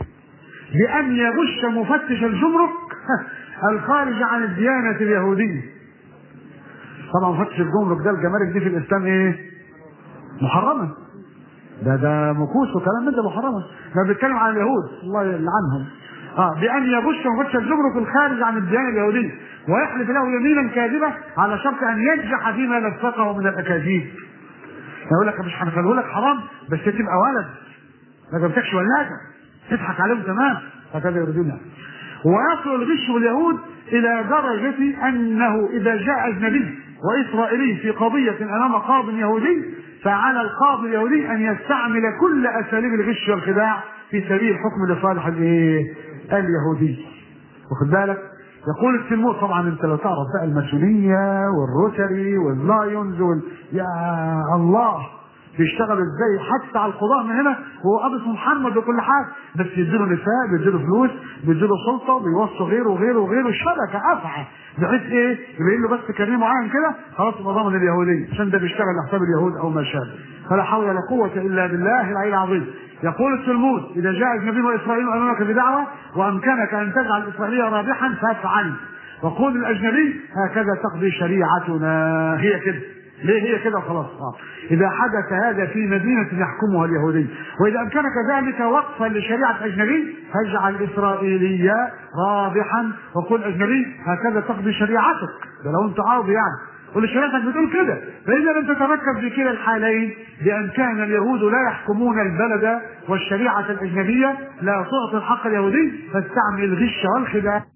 بأن يغش مفتش الجمرك الخارج عن الديانة اليهودية. طبعا مفتش الجمرك ده الجمارك دي في الإسلام ايه؟ محرمة. ده مكوس وكلام من ده محرمة. ده بيتكلم عن اليهود الله يلعنهم. بأن يغش مفتش الجمرك الخارج عن الديانة اليهودية ويحلف له يمينا كاذبة على شرط أن ينجح فيما لفقه من الأكاذيب. يقول لك مش هنخليه لك حرام بس تبقى ولد ما جبتكش ولاده تضحك عليهم تمام. هكذا يريدون. ويصل الغش واليهود الى درجه انه اذا جاء اجنبي واسرائيلي في قضيه امام قاض يهودي فعلى القاضي اليهودي ان يستعمل كل اساليب الغش والخداع في سبيل الحكم لصالح اليهودي. واخد بالك؟ يقول التلمود طبعا انت لو تعرف بقى الماسونيه والروتري واللايونز يا الله بيشتغل ازاي حتى على القضاء من هنا وهو قابض محمد وكل حاجه بس يديله نساء بيديله فلوس بيديله سلطه بيوصوا غيره وغيره وغيره شبكه افعى بحيث ايه يبين له بس كريم معين كده خلاص يبقى ضامن اليهوديه عشان ده بيشتغل لحساب اليهود او ما شابه. فلا حول ولا قوه الا بالله العلي العظيم. يقول التلمود اذا جاء اجنبي واسرائيل امامك بدعوه وامكنك ان تجعل الاسرائيليه رابحا فافعل وقول الاجنبي هكذا تقضي شريعتنا. هي كده ليه هي كده خلاص. اذا حدث هذا في مدينه يحكمها اليهودي واذا امكنك ذلك وقفا لشريعه اجنبي فاجعل الاسرائيليه رابحا وقل اجنبي هكذا تقضي شريعتك. ده لو انت عاوز يعني قل شريعتك بتقول كده. فاذا لم تتمكن في كلا الحالين بان كان اليهود لا يحكمون البلد والشريعه الاجنبيه لا تعطي الحق اليهودي فاستعمل الغش والخداع.